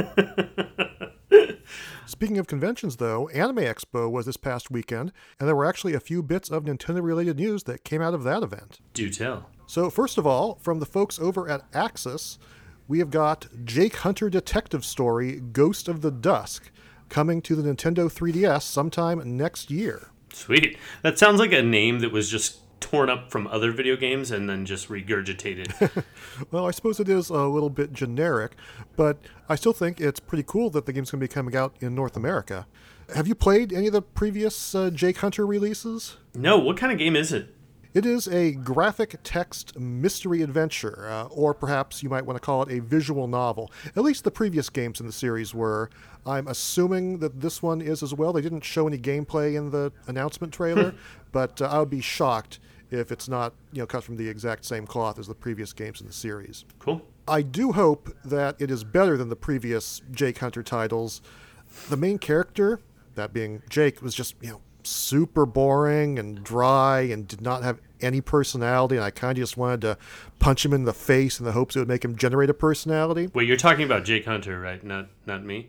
Speaking of conventions, though, Anime Expo was this past weekend, and there were actually a few bits of Nintendo-related news that came out of that event. Do tell. So, first of all, from the folks over at Axis, we have got Jake Hunter detective story, Ghost of the Dusk, coming to the Nintendo three D S sometime next year. Sweet. That sounds like a name that was just torn up from other video games and then just regurgitated. Well, I suppose it is a little bit generic, but I still think it's pretty cool that the game's going to be coming out in North America. Have you played any of the previous uh, Jake Hunter releases? No, what kind of game is it? It is a graphic text mystery adventure, uh, or perhaps you might want to call it a visual novel. At least the previous games in the series were. I'm assuming that this one is as well. They didn't show any gameplay in the announcement trailer, but uh, I would be shocked if it's not, you know, cut from the exact same cloth as the previous games in the series. Cool. I do hope that it is better than the previous Jake Hunter titles. The main character, that being Jake, was just, you know, super boring and dry and did not have any personality, and I kind of just wanted to punch him in the face in the hopes it would make him generate a personality. Wait, you're talking about Jake Hunter, right? Not not me?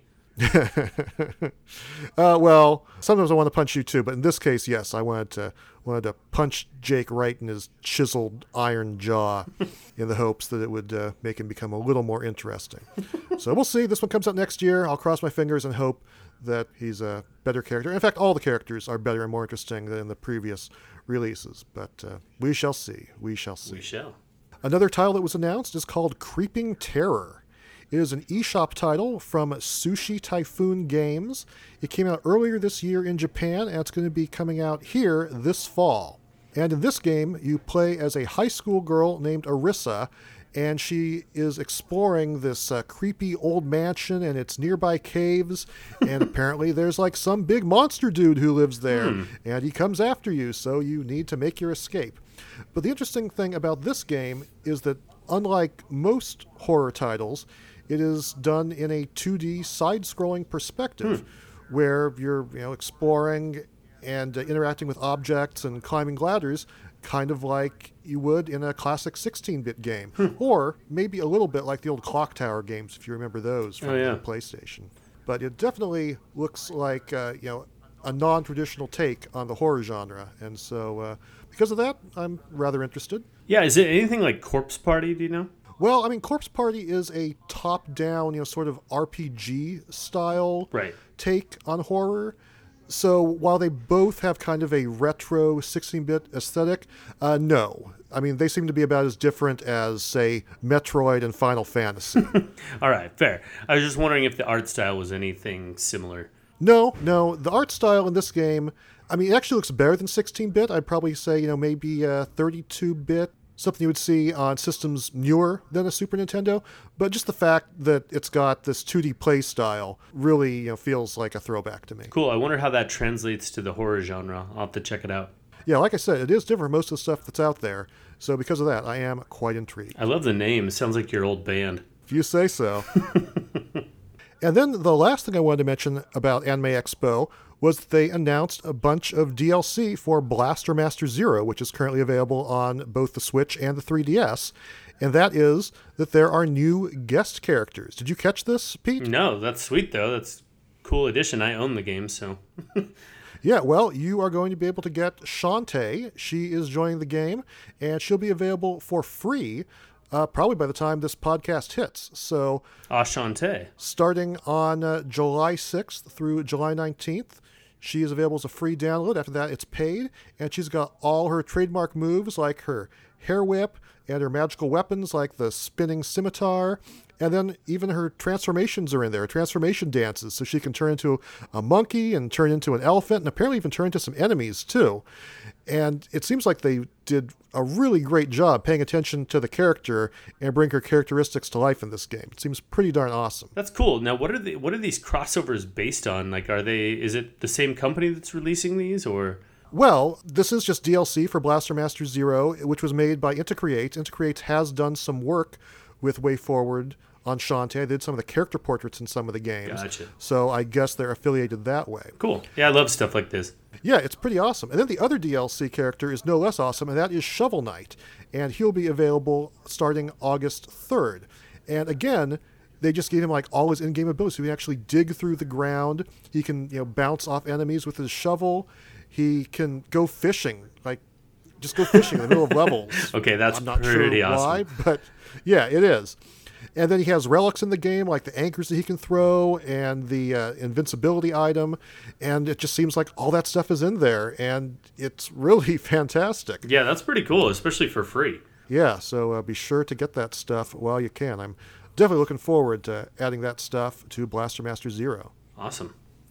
uh, well, sometimes I want to punch you too, but in this case, yes, I wanted to wanted to punch Jake right in his chiseled iron jaw in the hopes that it would uh, make him become a little more interesting. So we'll see. This one comes out next year. I'll cross my fingers and hope that he's a better character. In fact, all the characters are better and more interesting than the previous releases, but uh, we shall see. We shall see. We shall. Another title that was announced is called Creeping Terror. It is an eShop title from Sushi Typhoon Games. It came out earlier this year in Japan, and it's going to be coming out here this fall. And in this game, you play as a high school girl named Arissa, and she is exploring this uh, creepy old mansion and its nearby caves, and apparently there's like some big monster dude who lives there, hmm. and he comes after you, so you need to make your escape. But the interesting thing about this game is that unlike most horror titles, it is done in a two D side-scrolling perspective, hmm. where you're you know exploring and uh, interacting with objects and climbing ladders, kind of like you would in a classic sixteen-bit game, hmm. or maybe a little bit like the old Clock Tower games, if you remember those from oh, yeah. the PlayStation. But it definitely looks like uh, you know a non-traditional take on the horror genre, and so uh, because of that, I'm rather interested. Yeah, is it anything like Corpse Party? Do you know? Well, I mean, Corpse Party is a top-down, you know, sort of R P G style right. take on horror. So while they both have kind of a retro sixteen-bit aesthetic, uh, no. I mean, they seem to be about as different as, say, Metroid and Final Fantasy. All right, fair. I was just wondering if the art style was anything similar. No, no. The art style in this game, I mean, it actually looks better than sixteen-bit. I'd probably say, you know, maybe uh, thirty-two-bit. Something you would see on systems newer than a Super Nintendo, but just the fact that it's got this two D play style really you know, feels like a throwback to me. Cool. I wonder how that translates to the horror genre. I'll have to check it out. Yeah, like I said, it is different from most of the stuff that's out there, so because of that, I am quite intrigued. I love the name. It sounds like your old band. If you say so. And then the last thing I wanted to mention about Anime Expo was that they announced a bunch of D L C for Blaster Master Zero, which is currently available on both the Switch and the three D S. And that is that there are new guest characters. Did you catch this, Pete? No, that's sweet, though. That's a cool addition. I own the game, so... Yeah, well, you are going to be able to get Shantae. She is joining the game, and she'll be available for free Uh, probably by the time this podcast hits. So, Ashante. Starting on uh, July sixth through July nineteenth, she is available as a free download. After that, it's paid, and she's got all her trademark moves like her hair whip and her magical weapons like the spinning scimitar, and then even her transformations are in there, transformation dances, so she can turn into a monkey and turn into an elephant and apparently even turn into some enemies too. And it seems like they did a really great job paying attention to the character and bring her characteristics to life in this game. It seems pretty darn awesome. That's cool. Now, what are the what are these crossovers based on? Like, are they? Is it the same company that's releasing these, or? Well, this is just D L C for Blaster Master Zero, which was made by Intercreate. Intercreate has done some work with WayForward on Shantae. They did some of the character portraits in some of the games. Gotcha. So I guess they're affiliated that way. Cool. Yeah, I love stuff like this. Yeah, it's pretty awesome. And then the other D L C character is no less awesome, and that is Shovel Knight. And he'll be available starting August third. And again, they just gave him like all his in-game abilities. So he can actually dig through the ground. He can, you know, bounce off enemies with his shovel. He can go fishing, like just go fishing in the middle of levels. Okay, that's I'm not pretty sure awesome. Why, but yeah, it is. And then he has relics in the game, like the anchors that he can throw and the uh, invincibility item. And it just seems like all that stuff is in there. And it's really fantastic. Yeah, that's pretty cool, especially for free. Yeah, so uh, be sure to get that stuff while you can. I'm definitely looking forward to adding that stuff to Blaster Master Zero. Awesome.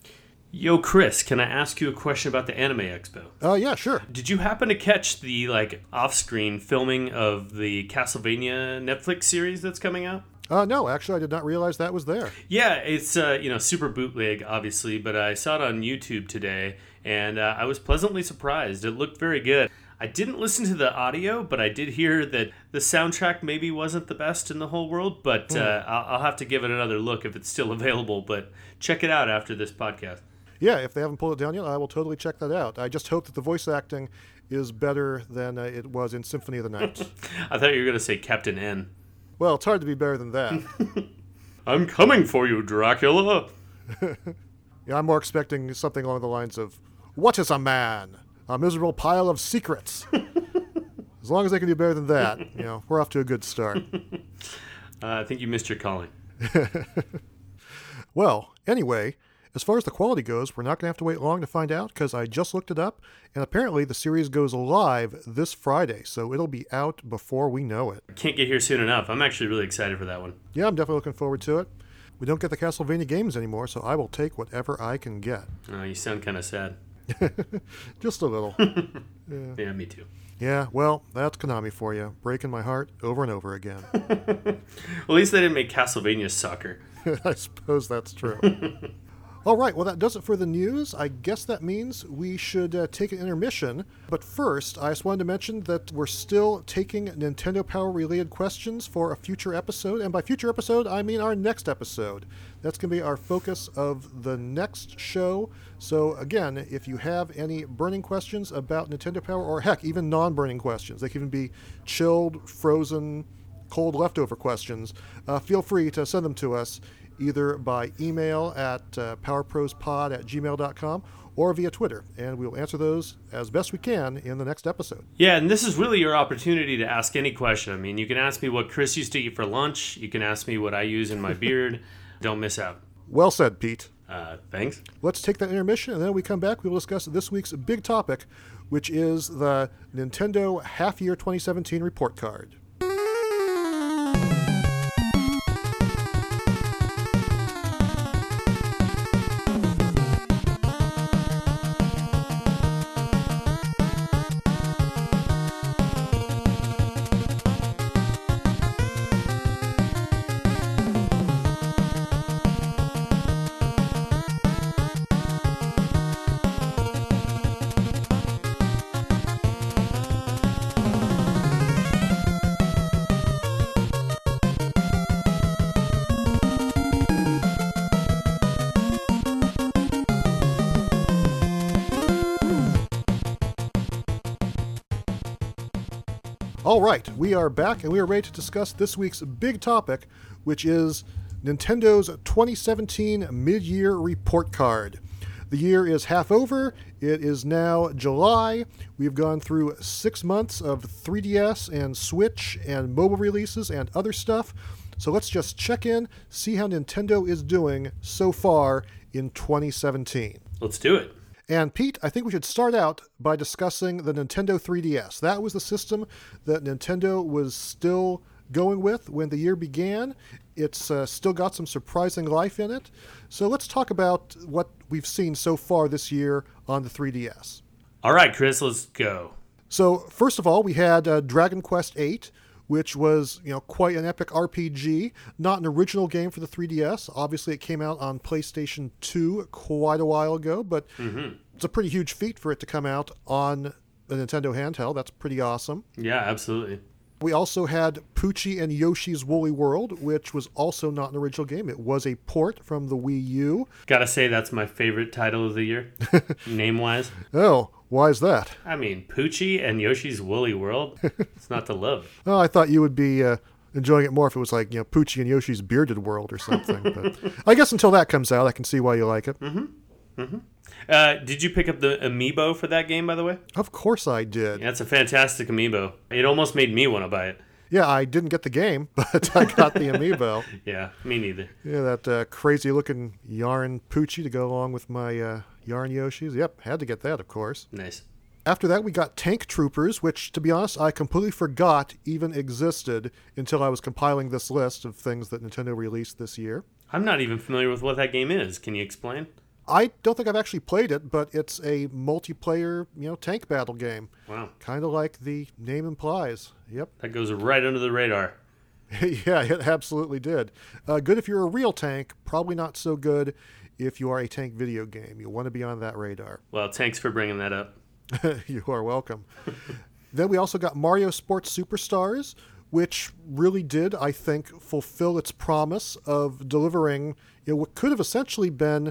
Yo, Chris, can I ask you a question about the Anime Expo? Oh, uh, yeah, sure. Did you happen to catch the like off-screen filming of the Castlevania Netflix series that's coming out? Uh, no, actually, I did not realize that was there. Yeah, it's uh, you know super bootleg, obviously, but I saw it on YouTube today, and uh, I was pleasantly surprised. It looked very good. I didn't listen to the audio, but I did hear that the soundtrack maybe wasn't the best in the whole world, but uh, I'll, I'll have to give it another look if it's still available, but check it out after this podcast. Yeah, if they haven't pulled it down yet, I will totally check that out. I just hope that the voice acting is better than uh, it was in Symphony of the Night. I thought you were going to say Captain N. Well, it's hard to be better than that. I'm coming for you, Dracula. Yeah, I'm more expecting something along the lines of, "What is a man? A miserable pile of secrets." As long as they can do better than that, you know, we're off to a good start. Uh, I think you missed your calling. Well, anyway, as far as the quality goes, we're not going to have to wait long to find out, because I just looked it up, and apparently the series goes live this Friday, so it'll be out before we know it. Can't get here soon enough. I'm actually really excited for that one. Yeah, I'm definitely looking forward to it. We don't get the Castlevania games anymore, so I will take whatever I can get. Oh, you sound kind of sad. Just a little. Yeah. Yeah, me too. Yeah, well, that's Konami for you, breaking my heart over and over again. Well, at least they didn't make Castlevania soccer. I suppose that's true. All right, well, that does it for the news. I guess that means we should uh, take an intermission. But first, I just wanted to mention that we're still taking Nintendo Power-related questions for a future episode. And by future episode, I mean our next episode. That's going to be our focus of the next show. So, again, if you have any burning questions about Nintendo Power, or heck, even non-burning questions, they can even be chilled, frozen, cold leftover questions, uh, feel free to send them to us either by email at uh, powerprospod at gmail dot com or via Twitter, and we'll answer those as best we can in the next episode. Yeah, and this is really your opportunity to ask any question. I mean, you can ask me what Chris used to eat for lunch. You can ask me what I use in my beard. Don't miss out. Well said, Pete. Uh, thanks. Let's take that intermission, and then when we come back, we will discuss this week's big topic, which is the Nintendo Half-Year twenty seventeen Report Card. All right, we are back, and we are ready to discuss this week's big topic, which is Nintendo's twenty seventeen Mid-Year Report Card. The year is half over. It is now July. We've gone through six months of three D S and Switch and mobile releases and other stuff. So let's just check in, see how Nintendo is doing so far in twenty seventeen. Let's do it. And Pete, I think we should start out by discussing the Nintendo three D S. That was the system that Nintendo was still going with when the year began. It's uh, still got some surprising life in it. So let's talk about what we've seen so far this year on the three D S. All right, Chris, let's go. So first of all, we had uh, Dragon Quest eight, which was, you know, quite an epic R P G. Not an original game for the three D S. Obviously, it came out on PlayStation two quite a while ago, but mm-hmm. It's a pretty huge feat for it to come out on the Nintendo handheld. That's pretty awesome. Yeah, absolutely. We also had Poochie and Yoshi's Woolly World, which was also not an original game. It was a port from the Wii U. Gotta say, that's my favorite title of the year, name-wise. Oh, why is that? I mean, Poochie and Yoshi's Woolly World. It's not to love. Oh, I thought you would be uh, enjoying it more if it was like, you know, Poochie and Yoshi's Bearded World or something. But I guess until that comes out, I can see why you like it. Mm-hmm. Mm-hmm. Uh, did you pick up the amiibo for that game, by the way? Of course I did. Yeah, it's a fantastic amiibo. It almost made me want to buy it. Yeah, I didn't get the game, but I got the amiibo. Yeah, me neither. Yeah, that uh, crazy-looking yarn Poochie to go along with my uh, yarn Yoshis. Yep, had to get that, of course. Nice. After that, we got Tank Troopers, which, to be honest, I completely forgot even existed until I was compiling this list of things that Nintendo released this year. I'm not even familiar with what that game is. Can you explain? I don't think I've actually played it, but it's a multiplayer, you know, tank battle game. Wow. Kind of like the name implies. Yep. That goes right under the radar. Yeah, it absolutely did. Uh, good if you're a real tank, probably not so good if you are a tank video game. You want to be on that radar. Well, thanks for bringing that up. You are welcome. Then we also got Mario Sports Superstars, which really did, I think, fulfill its promise of delivering, you know, what could have essentially been,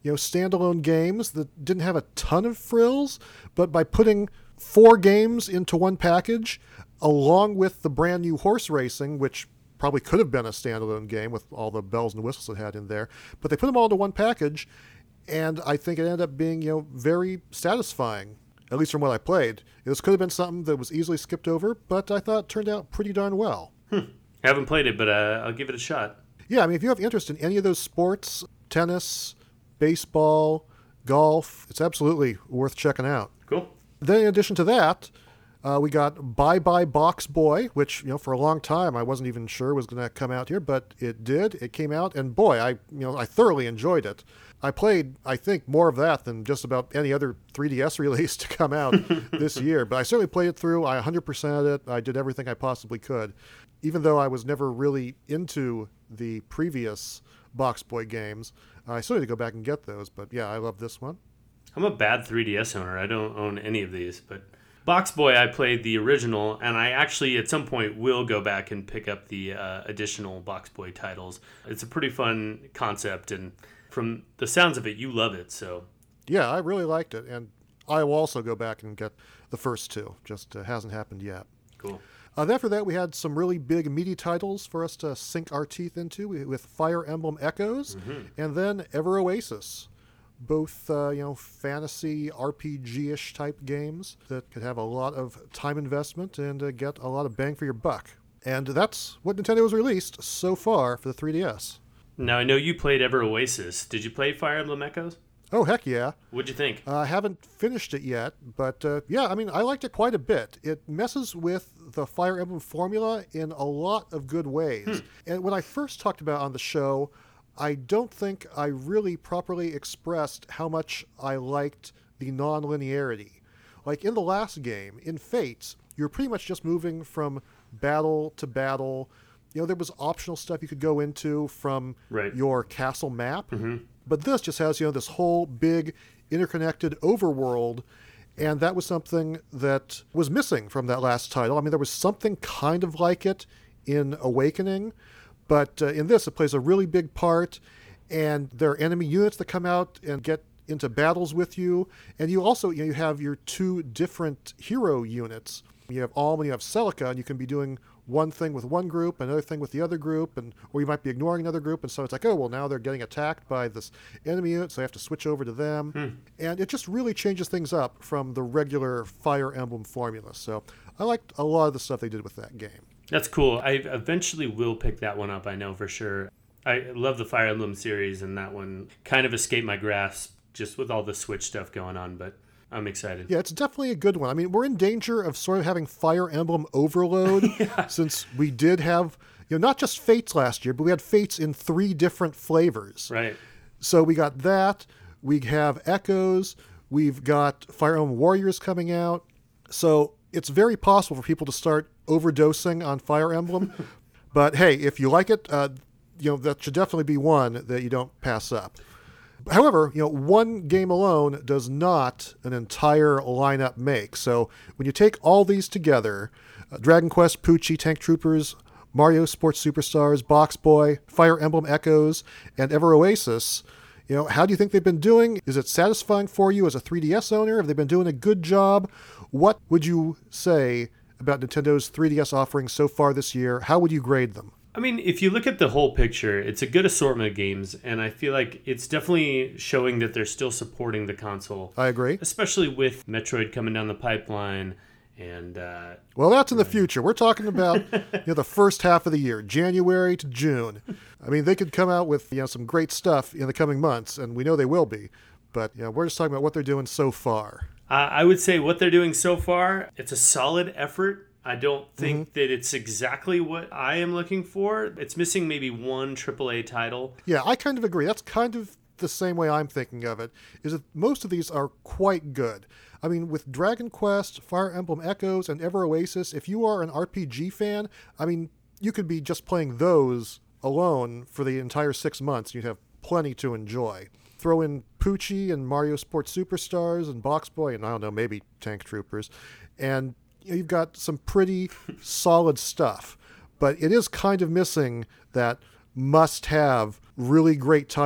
you know, standalone games that didn't have a ton of frills, but by putting four games into one package, along with the brand new horse racing, which probably could have been a standalone game with all the bells and whistles it had in there, but they put them all into one package, and I think it ended up being, you know, very satisfying, at least from what I played. This could have been something that was easily skipped over, but I thought it turned out pretty darn well. Hmm. I haven't played it, but uh, I'll give it a shot. Yeah, I mean, if you have interest in any of those sports, tennis, baseball, golf, it's absolutely worth checking out. Cool. Then in addition to that, uh, we got Bye Bye Box Boy, which, you know, for a long time I wasn't even sure was going to come out here, but it did. It came out, and boy, I, you know, I thoroughly enjoyed it. I played, I think, more of that than just about any other three D S release to come out this year, but I certainly played it through. I one hundred percented it. I did everything I possibly could, even though I was never really into the previous Box Boy games. I still need to go back and get those, but yeah, I love this one. I'm a bad three D S owner. I don't own any of these, but Box Boy, I played the original, and I actually at some point will go back and pick up the uh, additional Box Boy titles. It's a pretty fun concept, and from the sounds of it, you love it. So yeah, I really liked it, and I will also go back and get the first two. Just uh, hasn't happened yet. Cool. Uh, after that, we had some really big, meaty titles for us to sink our teeth into with Fire Emblem Echoes, mm-hmm. and then Ever Oasis. Both, uh, you know, fantasy R P G-ish type games that could have a lot of time investment and uh, get a lot of bang for your buck. And that's what Nintendo has released so far for the three D S. Now, I know you played Ever Oasis. Did you play Fire Emblem Echoes? Oh, heck yeah. What'd you think? Uh, I haven't finished it yet, but uh, yeah, I mean, I liked it quite a bit. It messes with the Fire Emblem formula in a lot of good ways. Hmm. And when I first talked about it on the show, I don't think I really properly expressed how much I liked the non-linearity. Like in the last game, in Fates, you're pretty much just moving from battle to battle. You know, there was optional stuff you could go into from right. your castle map. Mm-hmm. But this just has, you know, this whole big interconnected overworld, and that was something that was missing from that last title. I mean, there was something kind of like it in Awakening, but uh, in this, it plays a really big part, and there are enemy units that come out and get into battles with you, and you also, you know, you have your two different hero units. You have Alm and you have Celica, and you can be doing one thing with one group, another thing with the other group, and or you might be ignoring another group, and so it's like, oh, well, now they're getting attacked by this enemy unit, so I have to switch over to them. Hmm. And it just really changes things up from the regular Fire Emblem formula. So I liked a lot of the stuff they did with that game. That's cool. I eventually will pick that one up, I know for sure. I love the Fire Emblem series, and that one kind of escaped my grasp just with all the Switch stuff going on, but I'm excited. Yeah, it's definitely a good one. I mean, we're in danger of sort of having Fire Emblem overload yeah. since we did have, you know, not just Fates last year, but we had Fates in three different flavors. Right. So we got that. We have Echoes. We've got Fire Emblem Warriors coming out. So it's very possible for people to start overdosing on Fire Emblem. But hey, if you like it, uh, you know, that should definitely be one that you don't pass up. However, you know, one game alone does not an entire lineup make. So when you take all these together, uh, Dragon Quest, Poochie, Tank Troopers, Mario Sports Superstars, Box Boy, Fire Emblem Echoes, and Ever Oasis, you know, how do you think they've been doing? Is it satisfying for you as a three D S owner? Have they been doing a good job? What would you say about Nintendo's three D S offerings so far this year? How would you grade them? I mean, if you look at the whole picture, it's a good assortment of games, and I feel like it's definitely showing that they're still supporting the console. I agree. Especially with Metroid coming down the pipeline, and... Uh, well, that's in the future. We're talking about you know, the first half of the year, January to June. I mean, they could come out with you know some great stuff in the coming months, and we know they will be, but you know, we're just talking about what they're doing so far. Uh, I would say what they're doing so far, it's a solid effort. I don't think mm-hmm. that it's exactly what I am looking for. It's missing maybe one triple A title. Yeah, I kind of agree. That's kind of the same way I'm thinking of it, is that most of these are quite good. I mean, with Dragon Quest, Fire Emblem Echoes, and Ever Oasis, if you are an R P G fan, I mean, you could be just playing those alone for the entire six months. You'd have plenty to enjoy. Throw in Poochie and Mario Sports Superstars and Box Boy, and I don't know, maybe Tank Troopers, and you've got some pretty solid stuff, but it is kind of missing that must-have, really great title that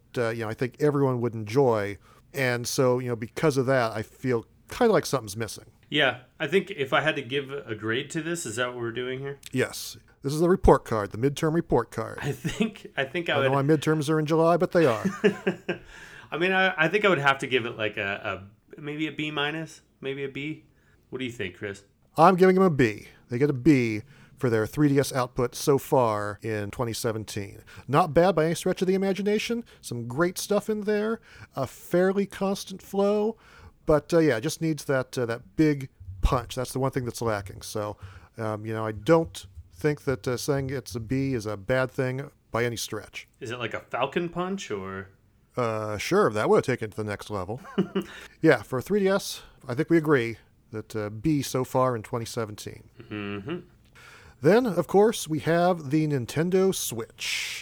uh, you know I think everyone would enjoy. And so, you know, because of that, I feel kind of like something's missing. Yeah, I think if I had to give a grade to this, is that what we're doing here? Yes. This is the report card, the midterm report card. I think I think I, I would. know my midterms are in July, but they are. I mean, I, I think I would have to give it like a, a maybe a B minus, maybe a B. What do you think, Chris? I'm giving them a B. They get a B for their three D S output so far in twenty seventeen. Not bad by any stretch of the imagination. Some great stuff in there. A fairly constant flow. But uh, yeah, it just needs that uh, that big punch. That's the one thing that's lacking. So, um, you know, I don't think that uh, saying it's a B is a bad thing by any stretch. Is it like a Falcon Punch or? Uh, sure, that would have taken it to the next level. Yeah, for three D S, I think we agree that uh, B so far in twenty seventeen. Mm-hmm. Then, of course, we have the Nintendo Switch.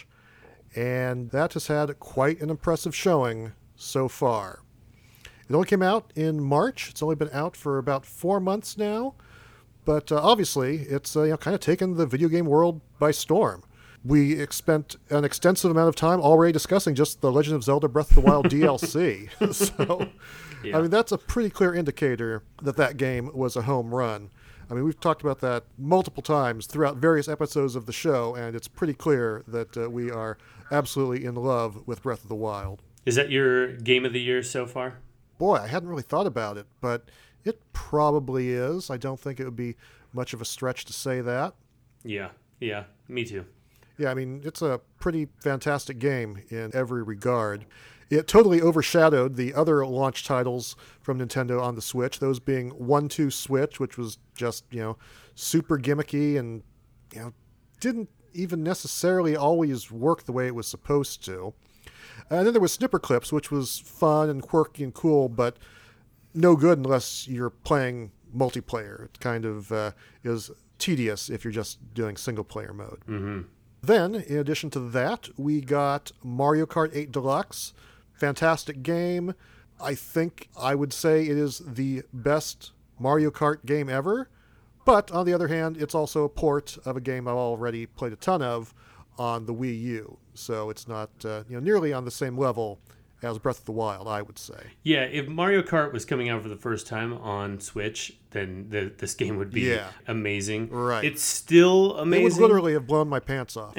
And that has had quite an impressive showing so far. It only came out in March. It's only been out for about four months now. But uh, obviously, it's uh, you know, kind of taken the video game world by storm. We spent an extensive amount of time already discussing just the Legend of Zelda Breath of the Wild D L C. So, yeah. I mean, that's a pretty clear indicator that that game was a home run. I mean, we've talked about that multiple times throughout various episodes of the show, and it's pretty clear that uh, we are absolutely in love with Breath of the Wild. Is that your game of the year so far? Boy, I hadn't really thought about it, but it probably is. I don't think it would be much of a stretch to say that. Yeah, yeah, me too. Yeah, I mean, it's a pretty fantastic game in every regard. It totally overshadowed the other launch titles from Nintendo on the Switch, those being one two Switch, which was just, you know, super gimmicky and, you know, didn't even necessarily always work the way it was supposed to. And then there was Snipper Clips, which was fun and quirky and cool, but no good unless you're playing multiplayer. It kind of uh, is tedious if you're just doing single-player mode. Mm-hmm. Then, in addition to that, we got Mario Kart eight Deluxe. Fantastic game. I think I would say it is the best Mario Kart game ever. But on the other hand, it's also a port of a game I've already played a ton of on the Wii U. So it's not uh, you know nearly on the same level as Breath of the Wild, I would say. Yeah, if Mario Kart was coming out for the first time on Switch, then the, this game would be yeah. amazing. Right. It's still amazing. It would literally have blown my pants off.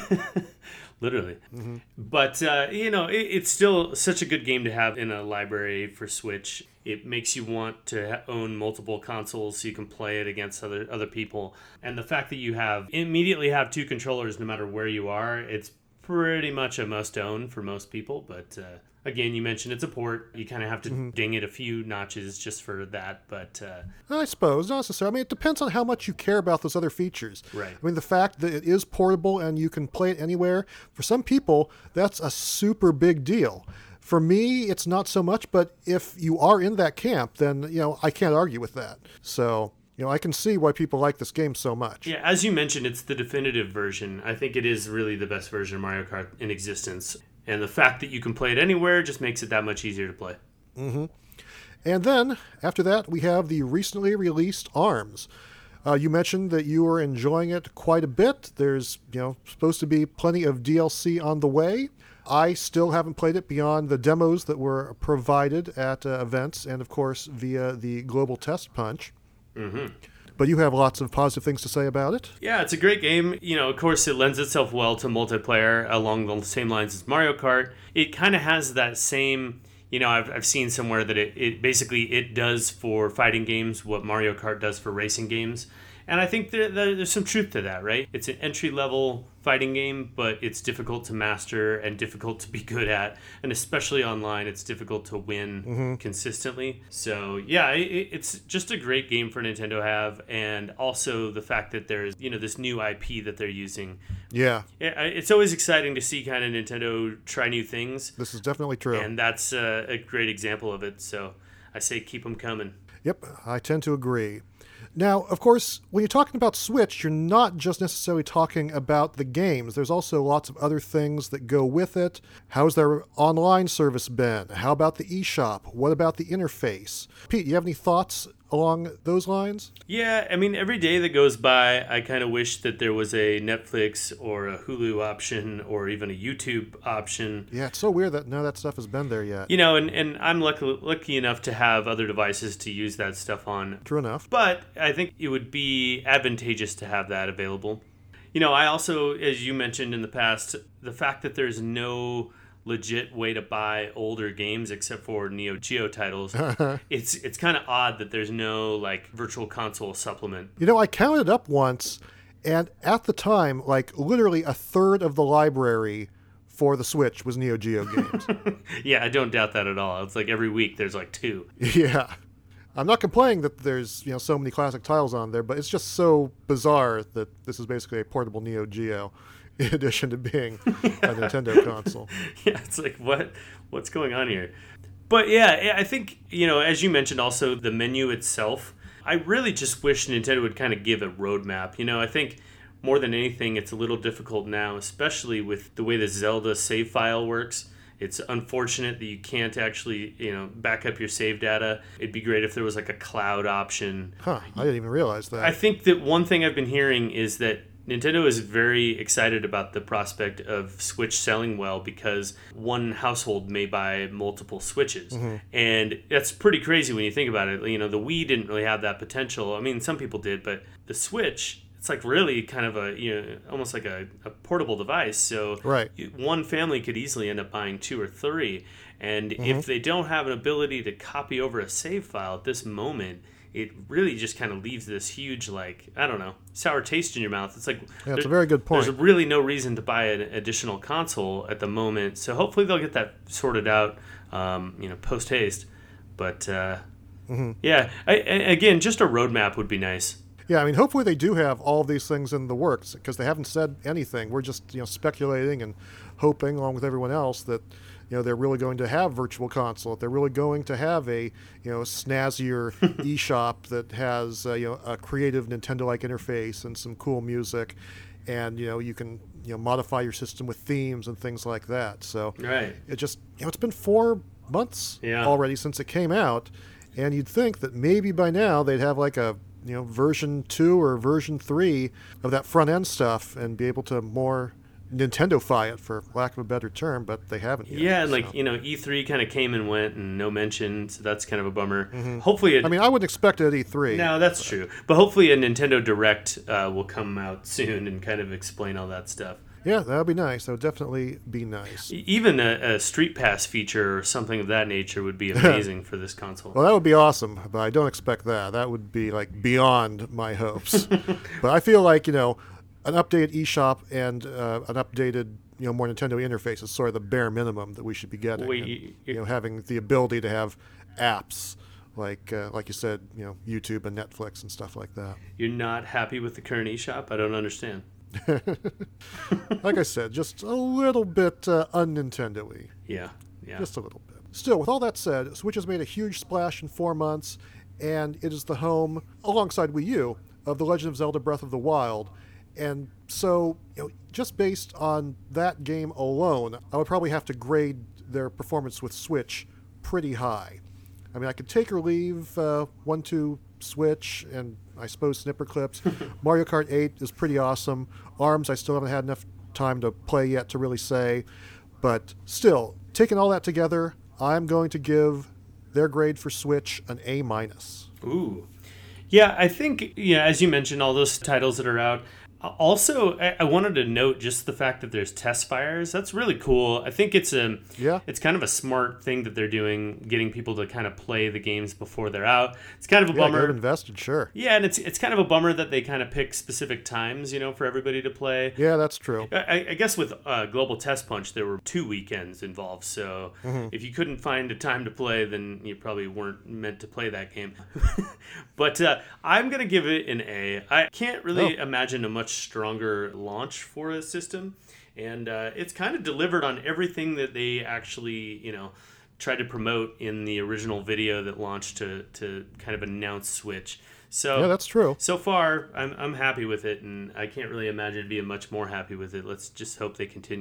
Literally. Mm-hmm. But, uh, you know, it, it's still such a good game to have in a library for Switch. It makes you want to own multiple consoles so you can play it against other other people. And the fact that you have immediately have two controllers no matter where you are, it's pretty much a must-own for most people. But, uh, again, you mentioned it's a port. You kind of have to mm-hmm. ding it a few notches just for that. But uh, I suppose, not necessarily. I mean, it depends on how much you care about those other features. Right. I mean, the fact that it is portable and you can play it anywhere, for some people, that's a super big deal. For me, it's not so much, but if you are in that camp, then, you know, I can't argue with that. So, you know, I can see why people like this game so much. Yeah, as you mentioned, it's the definitive version. I think it is really the best version of Mario Kart in existence. And the fact that you can play it anywhere just makes it that much easier to play. Mm-hmm. And then, after that, we have the recently released ARMS. Uh, you mentioned that you were enjoying it quite a bit. There's, you know, supposed to be plenty of D L C on the way. I still haven't played it beyond the demos that were provided at uh, events and, of course, via the Global Test Punch. Mm-hmm. But you have lots of positive things to say about it. Yeah, it's a great game. You know, of course, it lends itself well to multiplayer along the same lines as Mario Kart. It kind of has that same, you know, I've, I've seen somewhere that it, it basically, it does for fighting games what Mario Kart does for racing games. And I think there, there, there's some truth to that, right? It's an entry-level fighting game, but it's difficult to master and difficult to be good at. And especially online, it's difficult to win mm-hmm. consistently. So, yeah, it, it's just a great game for Nintendo to have. And also the fact that there's, you know, this new I P that they're using. Yeah. It's always exciting to see kind of Nintendo try new things. This is definitely true. And that's uh, a great example of it. So I say keep them coming. Yep, I tend to agree. Now, of course, when you're talking about Switch, you're not just necessarily talking about the games. There's also lots of other things that go with it. How's their online service been? How about the eShop? What about the interface? Pete, you have any thoughts along those lines? Yeah, I mean, every day that goes by, I kind of wish that there was a Netflix or a Hulu option or even a YouTube option. Yeah, it's so weird that none of that stuff has been there yet. You know, and, and I'm lucky, lucky enough to have other devices to use that stuff on. True enough. But I think it would be advantageous to have that available. You know, I also, as you mentioned in the past, the fact that there's no legit way to buy older games except for Neo Geo titles, it's it's kind of odd that there's no like virtual console supplement. You know, I counted up once, and at the time, like literally a third of the library for the Switch was Neo Geo games. Yeah, I don't doubt that at all. It's like every week there's like two. Yeah. I'm not complaining that there's, you know, so many classic titles on there, but it's just so bizarre that this is basically a portable Neo Geo in addition to being a Nintendo console. Yeah, it's like, what what's going on here? But yeah, I think, you know, as you mentioned also, the menu itself, I really just wish Nintendo would kind of give a roadmap. You know, I think more than anything, it's a little difficult now, especially with the way the Zelda save file works. It's unfortunate that you can't actually, you know, back up your save data. It'd be great if there was like a cloud option. Huh, I didn't even realize that. I think that one thing I've been hearing is that Nintendo is very excited about the prospect of Switch selling well because one household may buy multiple Switches. Mm-hmm. And that's pretty crazy when you think about it. You know, the Wii didn't really have that potential. I mean, some people did, but the Switch, it's like really kind of a, you know, almost like a, a portable device. So right. one family could easily end up buying two or three. And mm-hmm. if they don't have an ability to copy over a save file at this moment, it really just kind of leaves this huge, like, I don't know, sour taste in your mouth. It's like, yeah, that's a very good point. There's really no reason to buy an additional console at the moment. So hopefully they'll get that sorted out, um, you know, post haste. But uh, mm-hmm. yeah, I, I, again, just a roadmap would be nice. Yeah, I mean, hopefully they do have all of these things in the works because they haven't said anything. We're just, you know, speculating and hoping, along with everyone else, that, you know, they're really going to have Virtual Console. They're really going to have a, you know, snazzier eShop that has, uh, you know, a creative Nintendo-like interface and some cool music, and, you know, you can, you know, modify your system with themes and things like that. So right. it just, you know, it's been four months yeah. already since it came out, and you'd think that maybe by now they'd have like a, you know, version two or version three of that front end stuff and be able to more Nintendo-fy it, for lack of a better term, but they haven't yet. Yeah, and so. like, you know, E three kind of came and went and no mention, so that's kind of a bummer. Mm-hmm. Hopefully it... I mean, I wouldn't expect it at E three. No, that's but. true. But hopefully a Nintendo Direct uh, will come out soon and kind of explain all that stuff. Yeah, that would be nice. That would definitely be nice. Even a, a Street Pass feature or something of that nature would be amazing for this console. Well, that would be awesome, but I don't expect that. That would be, like, beyond my hopes. But I feel like, you know, an updated eShop and uh, an updated, you know, more Nintendo interface is sort of the bare minimum that we should be getting. Wait, and, you, you know, having the ability to have apps like, uh, like you said, you know, YouTube and Netflix and stuff like that. You're not happy with the current eShop? I don't understand. Like I said, just a little bit uh, un-Nintendo-y. Yeah, yeah. Just a little bit. Still, with all that said, Switch has made a huge splash in four months, and it is the home, alongside Wii U, of The Legend of Zelda Breath of the Wild. And so, you know, just based on that game alone, I would probably have to grade their performance with Switch pretty high. I mean, I could take or leave uh, one two Switch and I suppose Snipper Clips. Mario Kart eight is pretty awesome. ARMS, I still haven't had enough time to play yet to really say. But still, taking all that together, I'm going to give their grade for Switch an A minus. Ooh. Yeah, I think, yeah, as you mentioned, all those titles that are out. Also, I wanted to note just the fact that there's test fires. That's really cool. I think it's a yeah. it's kind of a smart thing that they're doing, getting people to kind of play the games before they're out. It's kind of a yeah, bummer. Get invested, sure. Yeah, and it's it's kind of a bummer that they kind of pick specific times, you know, for everybody to play. Yeah, that's true. I, I guess with uh, Global Test Punch, there were two weekends involved. So mm-hmm. if you couldn't find a time to play, then you probably weren't meant to play that game. But uh, I'm gonna give it an A. I can't really oh. imagine a much stronger launch for a system, and uh, it's kind of delivered on everything that they actually, you know, tried to promote in the original video that launched to to kind of announce Switch. So yeah, that's true. So far, I'm I'm happy with it, and I can't really imagine being much more happy with it. Let's just hope they continue.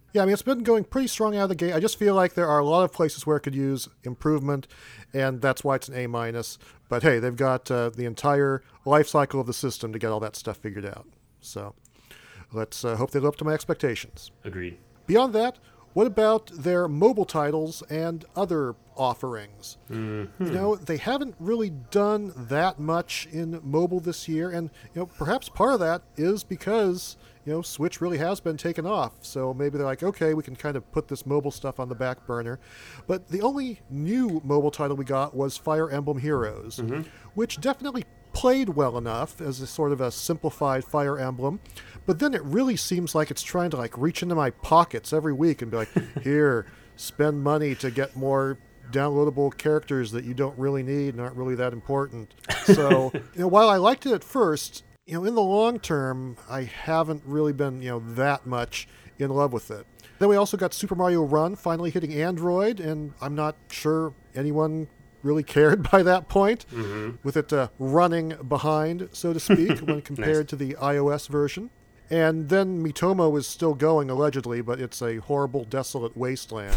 Yeah, I mean, it's been going pretty strong out of the gate. I just feel like there are a lot of places where it could use improvement, and that's why it's an A minus. But hey, they've got uh, the entire life cycle of the system to get all that stuff figured out. So let's uh, hope they live up to my expectations. Agreed. Beyond that, what about their mobile titles and other offerings? Mm-hmm. You know, they haven't really done that much in mobile this year, and you know, perhaps part of that is because you know Switch really has been taken off. So maybe they're like, okay, we can kind of put this mobile stuff on the back burner. But the only new mobile title we got was Fire Emblem Heroes, Mm-hmm. which definitely played well enough as a sort of a simplified Fire Emblem, but then it really seems like it's trying to like reach into my pockets every week and be like, here, spend money to get more downloadable characters that you don't really need and aren't really that important. So, you know, while I liked it at first, you know, in the long term, I haven't really been, you know, that much in love with it. Then we also got Super Mario Run finally hitting Android, and I'm not sure anyone really cared by that point, Mm-hmm. with it uh, running behind, so to speak, when compared Nice. to the iOS version. And then Mitomo is still going, allegedly, but it's a horrible, desolate wasteland.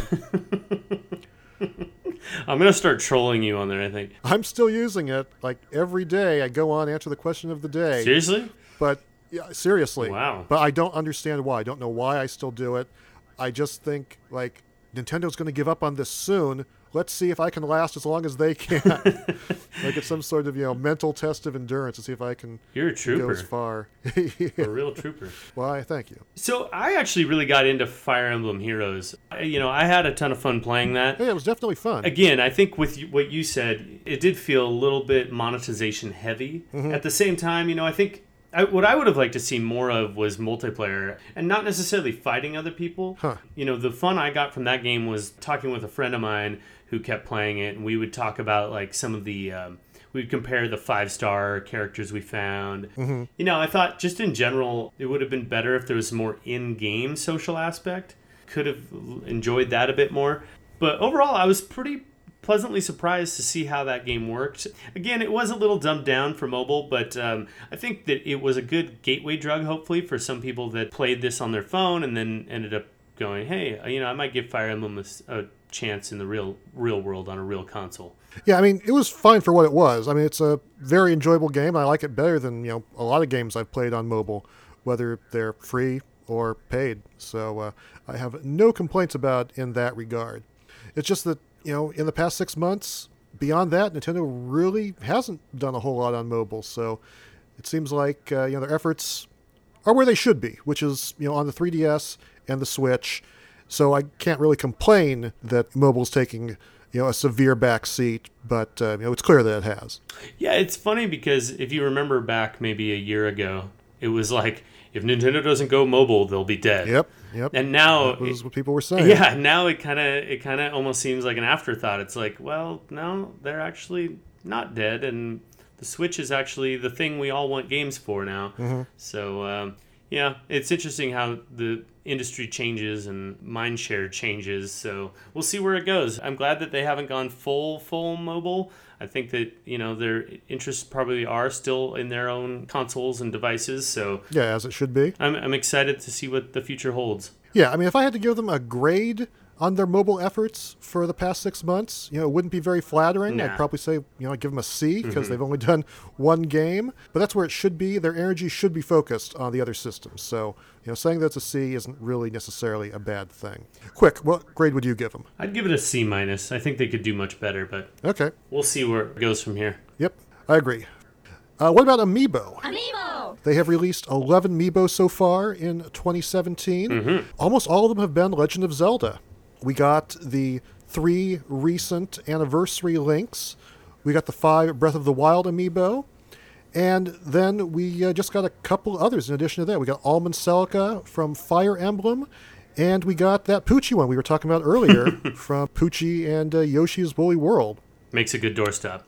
I'm going to start trolling you on there, I think. I'm still using it. Like, every day I go on, answer the question of the day. Seriously? But, yeah, seriously. Wow. But I don't understand why. I don't know why I still do it. I just think, like, Nintendo's going to give up on this soon. Let's see if I can last as long as they can. Like it's some sort of, you know, mental test of endurance to see if I can You're a go trooper. as far. A real trooper. Why, thank you. So I actually really got into Fire Emblem Heroes. I, you know, I had a ton of fun playing that. Yeah, it was definitely fun. Again, I think with you- what you said, it did feel a little bit monetization heavy. Mm-hmm. At the same time, you know, I think I, what I would have liked to see more of was multiplayer and not necessarily fighting other people. Huh. You know, the fun I got from that game was talking with a friend of mine who kept playing it, and we would talk about like some of the um, we'd compare the five star characters we found. Mm-hmm. You know, I thought just in general it would have been better if there was more in-game social aspect. Could have enjoyed that a bit more, but overall I was pretty pleasantly surprised to see how that game worked. Again, it was a little dumbed down for mobile, but um, I think that it was a good gateway drug, hopefully, for some people that played this on their phone and then ended up going, hey, you know, I might give Fire Emblem a, a chance in the real real world on a real console. Yeah, I mean, it was fine for what it was. I mean, it's a very enjoyable game. I like it better than, you know, a lot of games I've played on mobile, whether they're free or paid. So uh, I have no complaints about in that regard. It's just that, you know, in the past six months, beyond that, Nintendo really hasn't done a whole lot on mobile. So it seems like, uh, you know, their efforts are where they should be, which is, you know, on the three D S and the Switch. So I can't really complain that mobile's taking, you know, a severe backseat, but, uh, you know, it's clear that it has. Yeah, it's funny because if you remember back maybe a year ago, it was like, if Nintendo doesn't go mobile, they'll be dead. Yep, yep. And now, That was what people were saying. yeah, now it kind of it kind of almost seems like an afterthought. It's like, well, no, they're actually not dead, and the Switch is actually the thing we all want games for now. Mm-hmm. So, um, yeah, it's interesting how the industry changes and mindshare changes. So we'll see where it goes. I'm glad that they haven't gone full full mobile. I think that, you know, their interests probably are still in their own consoles and devices. So Yeah, as it should be. I'm, I'm excited to see what the future holds. Yeah, I mean, if I had to give them a grade on their mobile efforts for the past six months, you know, it wouldn't be very flattering. Nah. I'd probably say, you know, I'd give them a C because they've only done one game. But that's where it should be. Their energy should be focused on the other systems. So, you know, saying that's a C isn't really necessarily a bad thing. Quick, what grade would you give them? I'd give it a C minus. I think they could do much better, but Okay. we'll see where it goes from here. Yep, I agree. Uh, what about Amiibo? Amiibo! They have released eleven Amiibo so far in twenty seventeen. Almost all of them have been Legend of Zelda. We got the three recent anniversary links. We got the five Breath of the Wild Amiibo. And then we uh, just got a couple others in addition to that. We got Almond Celica from Fire Emblem. And we got that Poochie one we were talking about earlier from Poochie and uh, Yoshi's Woolly World. Makes a good doorstop.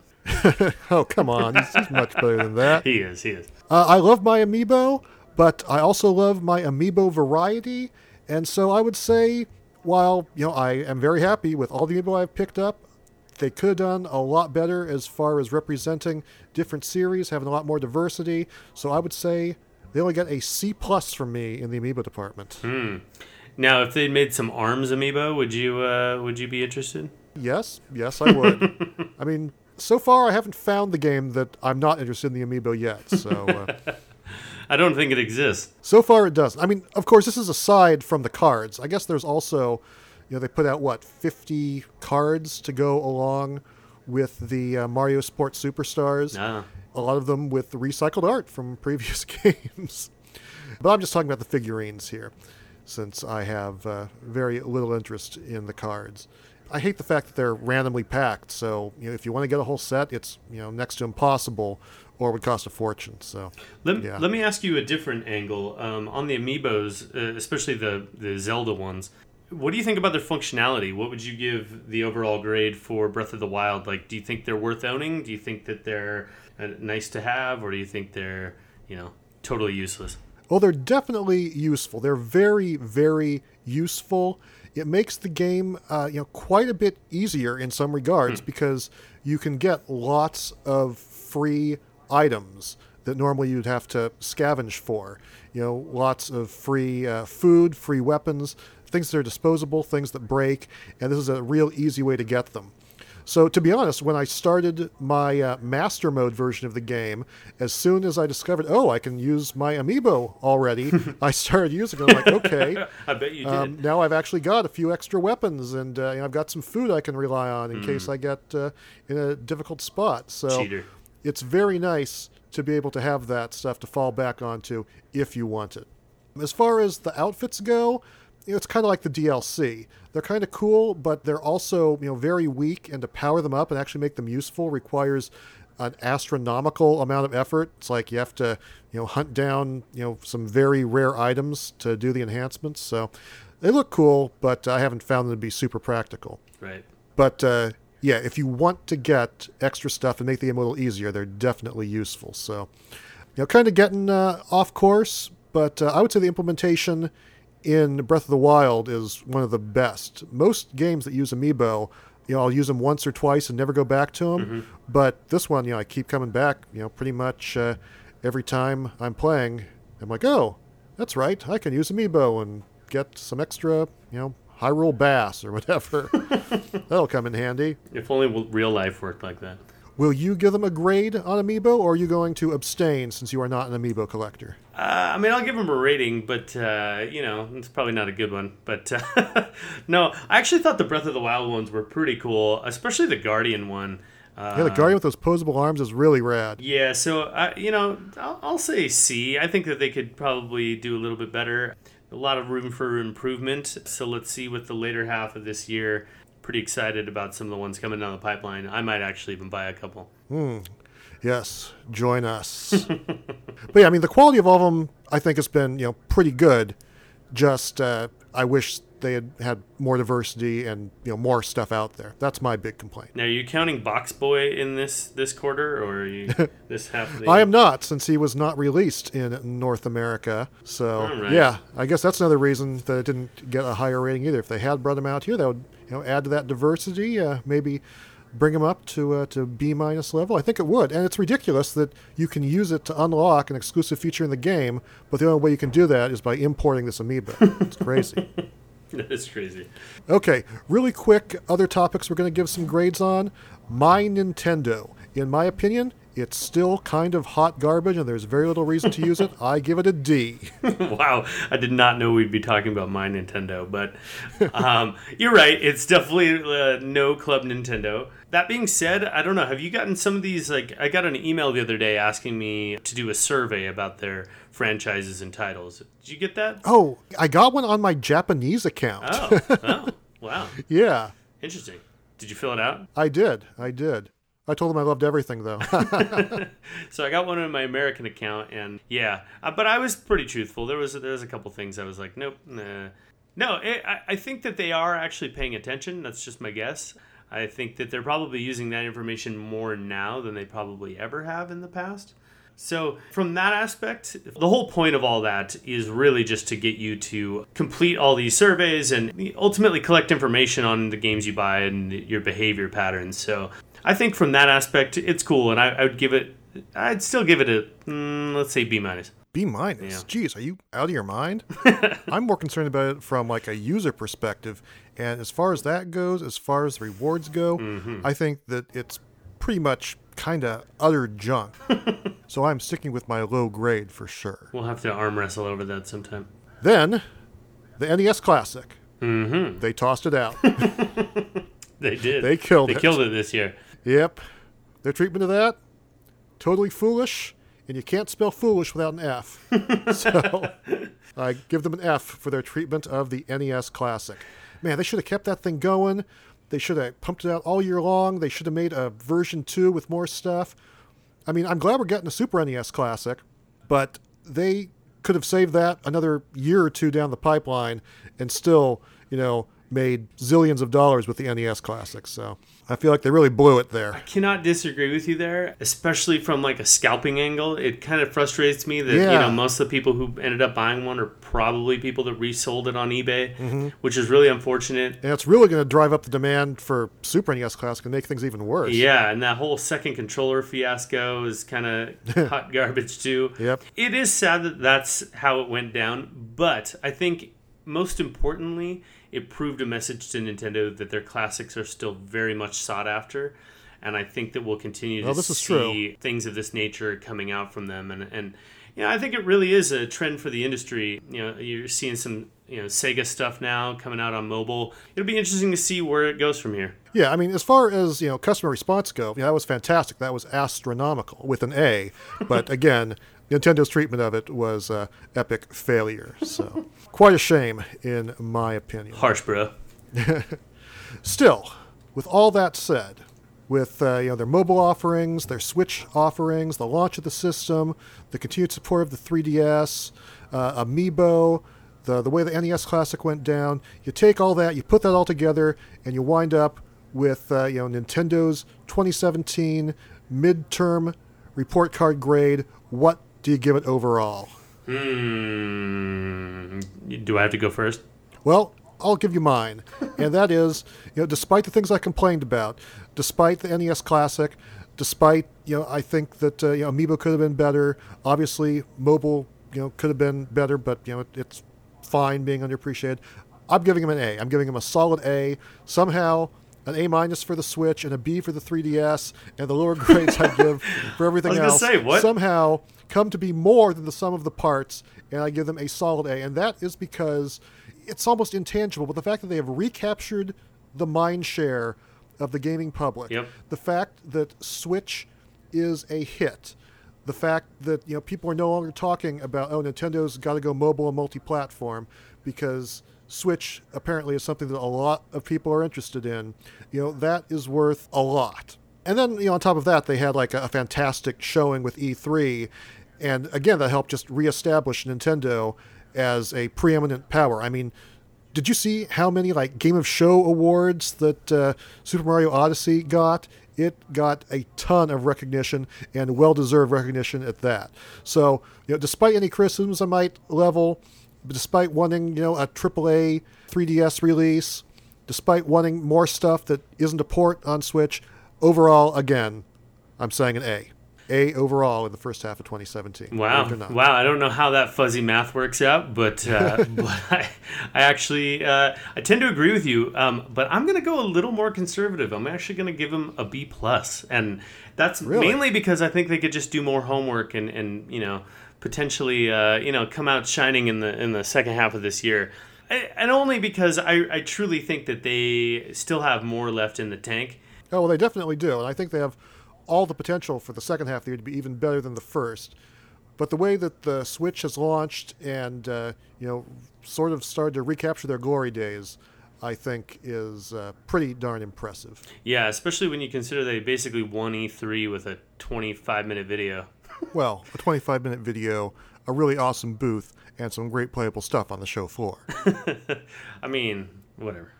Oh, come on. He's, he's much better than that. He is, he is. Uh, I love my Amiibo, but I also love my Amiibo variety. And so I would say, while, you know, I am very happy with all the Amiibo I've picked up, they could have done a lot better as far as representing different series, having a lot more diversity. So I would say they only get a C plus from me in the Amiibo department. Hmm. Now, if they'd made some arms amiibo, would you uh, would you be interested? Yes, yes, I would. I mean, so far I haven't found the game that I'm not interested in the amiibo yet. So, uh, I don't think it exists. So far it doesn't. I mean, of course, this is aside from the cards. I guess there's also, you know, they put out what fifty cards to go along with the uh, Mario Sports Superstars. Ah. A lot of them with recycled art from previous games. But I'm just talking about the figurines here, since I have uh, very little interest in the cards. I hate the fact that they're randomly packed, so you know, if you want to get a whole set, it's you know next to impossible, or would cost a fortune. So let, yeah. let me ask you a different angle um, on the amiibos, uh, especially the the Zelda ones. What do you think about their functionality? What would you give the overall grade for Breath of the Wild? Like, do you think they're worth owning? Do you think that they're uh, nice to have, or do you think they're you know totally useless? Well, they're definitely useful. They're very, very useful. It makes the game, uh, you know, quite a bit easier in some regards hmm. because you can get lots of free items that normally you'd have to scavenge for. You know, lots of free uh, food, free weapons, things that are disposable, things that break, and this is a real easy way to get them. So to be honest, when I started my uh, master mode version of the game, as soon as I discovered, oh, I can use my amiibo already, I started using it. I'm like, okay. I bet you did. Um, now I've actually got a few extra weapons, and uh, you know, I've got some food I can rely on in mm. case I get uh, in a difficult spot. So Cheater. It's very nice to be able to have that stuff to fall back onto if you want it. As far as the outfits go, you know, it's kind of like the D L C. They're kind of cool, but they're also you know very weak, and to power them up and actually make them useful requires an astronomical amount of effort. It's like you have to you know hunt down you know some very rare items to do the enhancements. So they look cool, but I haven't found them to be super practical. Right. But uh, yeah, if you want to get extra stuff and make the game a little easier, they're definitely useful. So you know, kind of getting uh, off course, but uh, I would say the implementation in Breath of the Wild is one of the best. Most games that use amiibo, you know, I'll use them once or twice and never go back to them. Mm-hmm. But this one, you know, I keep coming back, you know, pretty much uh, every time I'm playing. I'm like, oh, that's right. I can use amiibo and get some extra, you know, Hyrule Bass or whatever. That'll come in handy. If only real life worked like that. Will you give them a grade on amiibo, or are you going to abstain since you are not an amiibo collector? Uh, I mean, I'll give them a rating, but, uh, you know, it's probably not a good one. But, uh, no, I actually thought the Breath of the Wild ones were pretty cool, especially the Guardian one. Uh, yeah, the Guardian with those posable arms is really rad. Yeah, so, uh, you know, I'll, I'll say C. I think that they could probably do a little bit better. A lot of room for improvement. So let's see with the later half of this year. Pretty excited about some of the ones coming down the pipeline. I might actually even buy a couple. Hmm. Yes, join us. But yeah, I mean, the quality of all of them, I think, has been you know pretty good. Just uh, I wish they had had more diversity and you know more stuff out there. That's my big complaint. Now, are you counting Box Boy in this this quarter, or are you this half of the I am not, since he was not released in North America. So right. yeah, I guess that's another reason that it didn't get a higher rating either. If they had brought him out here, that would you know add to that diversity. Uh, maybe bring him up to uh, to B minus level. I think it would, and it's ridiculous that you can use it to unlock an exclusive feature in the game, but the only way you can do that is by importing this amiibo. It's crazy. That is crazy. Okay, really quick, other topics we're going to give some grades on. My Nintendo. In my opinion, it's still kind of hot garbage, and there's very little reason to use it. I give it a D. Wow, I did not know we'd be talking about My Nintendo, but um, you're right. It's definitely uh, no Club Nintendo. That being said, I don't know. Have you gotten some of these? Like, I got an email the other day asking me to do a survey about their franchises and titles. Did you get that? Oh, I got one on my Japanese account. Oh, oh wow. Yeah. Interesting. Did you fill it out? I did. I did. I told them I loved everything, though. So I got one on my American account, and yeah, uh, but I was pretty truthful. There was there was a couple things I was like, nope, nah. No, it, I, I think that they are actually paying attention. That's just my guess. I think that they're probably using that information more now than they probably ever have in the past. So from that aspect, the whole point of all that is really just to get you to complete all these surveys and ultimately collect information on the games you buy and your behavior patterns. So I think from that aspect, it's cool, and I, I would give it, I'd still give it a, mm, let's say B minus. B minus. Yeah. Geez, are you out of your mind? I'm more concerned about it from like a user perspective. And as far as that goes, as far as the rewards go, Mm-hmm. I think that it's pretty much kind of utter junk. So I'm sticking with my low grade for sure. We'll have to arm wrestle over that sometime. Then, the N E S Classic. Mm-hmm. They tossed it out. They did. They killed they it. They killed it this year. Yep. Their treatment of that, totally foolish, and you can't spell foolish without an F. So I give them an F for their treatment of the N E S Classic. Man, they should have kept that thing going. They should have pumped it out all year long. They should have made a version two with more stuff. I mean, I'm glad we're getting a Super N E S Classic, but they could have saved that another year or two down the pipeline and still, you know, made zillions of dollars with the N E S Classic. So I feel like they really blew it there. I cannot disagree with you there, especially from like a scalping angle. It kind of frustrates me that, Yeah. you know, most of the people who ended up buying one are probably people that resold it on eBay, Mm-hmm. which is really unfortunate. And it's really going to drive up the demand for Super N E S Classic and make things even worse. Yeah, and that whole second controller fiasco is kind of hot garbage too. Yep. It is sad that that's how it went down, but I think most importantly, it proved a message to Nintendo that their classics are still very much sought after. And I think that we'll continue Well, to this is see true. things of this nature coming out from them. And, and you know, I think it really is a trend for the industry. You know, you're seeing some, you know, Sega stuff now coming out on mobile. It'll be interesting to see where it goes from here. Yeah, I mean, as far as, you know, customer response go, yeah, that was fantastic. That was astronomical with an A. But again, Nintendo's treatment of it was uh, epic failure. So quite a shame, in my opinion. Harsh, bro. Still, with all that said, with uh, you know their mobile offerings, their Switch offerings, the launch of the system, the continued support of the three D S, uh, Amiibo, the the way the N E S Classic went down, you take all that, you put that all together, and you wind up with uh, you know Nintendo's twenty seventeen midterm report card grade. What do you give it overall? Hmm. Do I have to go first? Well, I'll give you mine, and that is, you know, despite the things I complained about, despite the N E S Classic, despite, you know, I think that, uh, you know, Amiibo could have been better. Obviously, mobile, you know, could have been better, but, you know, it, it's fine being underappreciated. I'm giving him an A. I'm giving him a solid A. Somehow, an A minus for the Switch and a B for the three D S, and the lower grades I give for everything I was else gonna say, what? somehow come to be more than the sum of the parts, and I give them a solid A. And that is because it's almost intangible, but the fact that they have recaptured the mind share of the gaming public, Yep. the fact that Switch is a hit, the fact that, you know, people are no longer talking about, oh, Nintendo's got to go mobile and multi-platform, because Switch apparently is something that a lot of people are interested in. You know, that is worth a lot. And then, you know, on top of that, they had like a, a fantastic showing with E three, and again, that helped just reestablish Nintendo as a preeminent power. I mean, did you see how many like Game of Show awards that uh, Super Mario Odyssey got? It got a ton of recognition, and well-deserved recognition at that. So, you know, despite any criticisms I might level, despite wanting, you know, a triple A three D S release, despite wanting more stuff that isn't a port on Switch, overall, again, I'm saying an A. A overall in the first half of twenty seventeen. Wow. Believe it or not. Wow. I don't know how that fuzzy math works out, but uh, but I, I actually uh, I tend to agree with you. Um, but I'm going to go a little more conservative. I'm actually going to give him a B plus, and that's Really? mainly because I think they could just do more homework and, and you know potentially uh, you know come out shining in the in the second half of this year. I, and only because I, I truly think that they still have more left in the tank. Oh, well, they definitely do. And I think they have all the potential for the second half of the year to be even better than the first. But the way that the Switch has launched and, uh, you know, sort of started to recapture their glory days, I think is uh, pretty darn impressive. Yeah, especially when you consider they basically won E three with a twenty-five minute video. Well, a twenty-five minute video, a really awesome booth, and some great playable stuff on the show floor. I mean, whatever.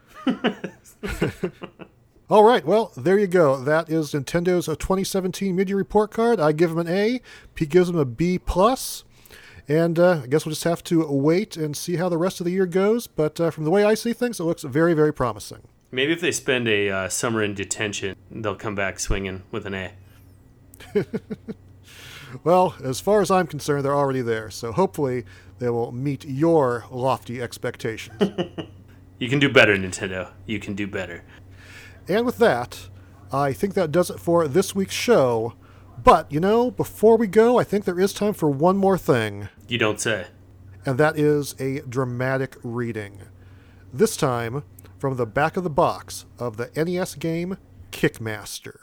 All right, well, there you go. That is Nintendo's uh, twenty seventeen mid-year report card. I give them an A. Pete gives them a B plus. And uh, I guess we'll just have to wait and see how the rest of the year goes. But uh, from the way I see things, it looks very, very promising. Maybe if they spend a uh, summer in detention, they'll come back swinging with an A. Well, as far as I'm concerned, they're already there, so hopefully they will meet your lofty expectations. You can do better, Nintendo. You can do better. And with that, I think that does it for this week's show. But, you know, before we go, I think there is time for one more thing. You don't say. And that is a dramatic reading. This time from the back of the box of the N E S game Kickmaster.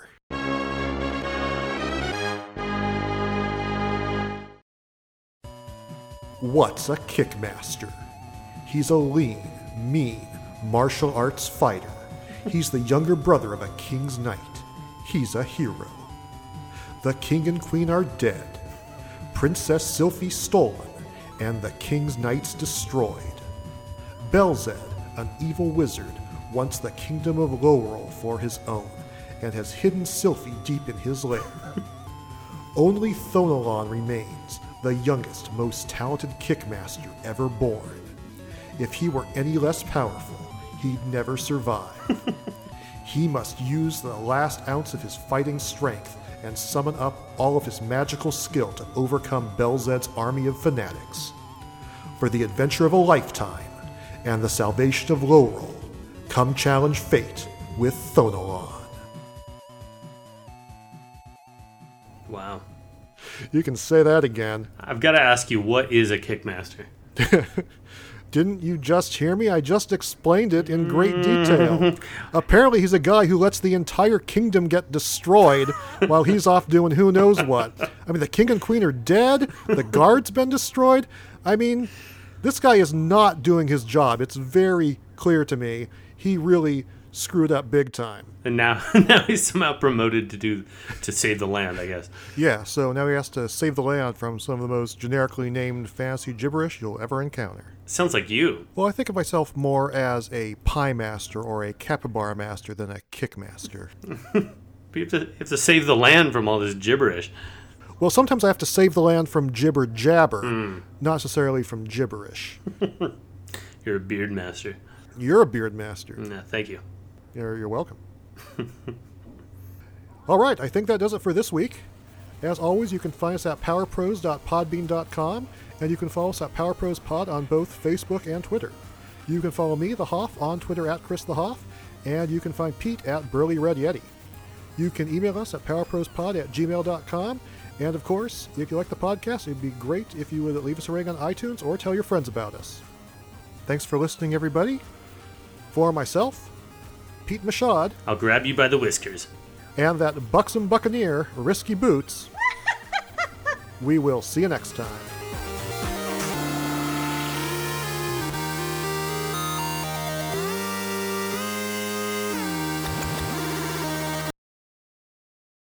What's a Kickmaster? He's a lean, mean, martial arts fighter. He's the younger brother of a king's knight. He's a hero. The king and queen are dead. Princess Sylphie stolen, and the king's knights destroyed. Belzed, an evil wizard, wants the kingdom of Lowrol for his own, and has hidden Sylphie deep in his lair. Only Thonalon remains, the youngest, most talented Kickmaster ever born. If he were any less powerful, he'd never survive. He must use the last ounce of his fighting strength and summon up all of his magical skill to overcome Belzed's army of fanatics. For the adventure of a lifetime and the salvation of Lowrol, come challenge fate with Thonalon. Wow. You can say that again. I've got to ask you, what is a Kickmaster? Didn't you just hear me? I just explained it in great detail. Apparently he's a guy who lets the entire kingdom get destroyed while he's off doing who knows what. I mean, the king and queen are dead. The guard's been destroyed. I mean, this guy is not doing his job. It's very clear to me. He really screwed up big time. And now, now he's somehow promoted to do to save the land, I guess. Yeah, so now he has to save the land from some of the most generically named fantasy gibberish you'll ever encounter. Sounds like you. Well, I think of myself more as a pie master or a capybara master than a kick master. But you have, to, you have to save the land from all this gibberish. Well, sometimes I have to save the land from jibber jabber, mm. not necessarily from gibberish. You're a beard master. You're a beard master. No, thank you. You're, you're welcome. All right, I think that does it for this week. As always, you can find us at power pros dot podbean dot com, and you can follow us at PowerProsPod on both Facebook and Twitter. You can follow me, The Hoff, on Twitter at Chris The Hoff, and you can find Pete at Burly Red Yeti. You can email us at powerprospod at gmail dot com, and of course, if you like the podcast, it'd be great if you would leave us a rating on iTunes or tell your friends about us. Thanks for listening, everybody. For myself, Pete Machad. I'll grab you by the whiskers. And that buxom buccaneer, Risky Boots. We will see you next time.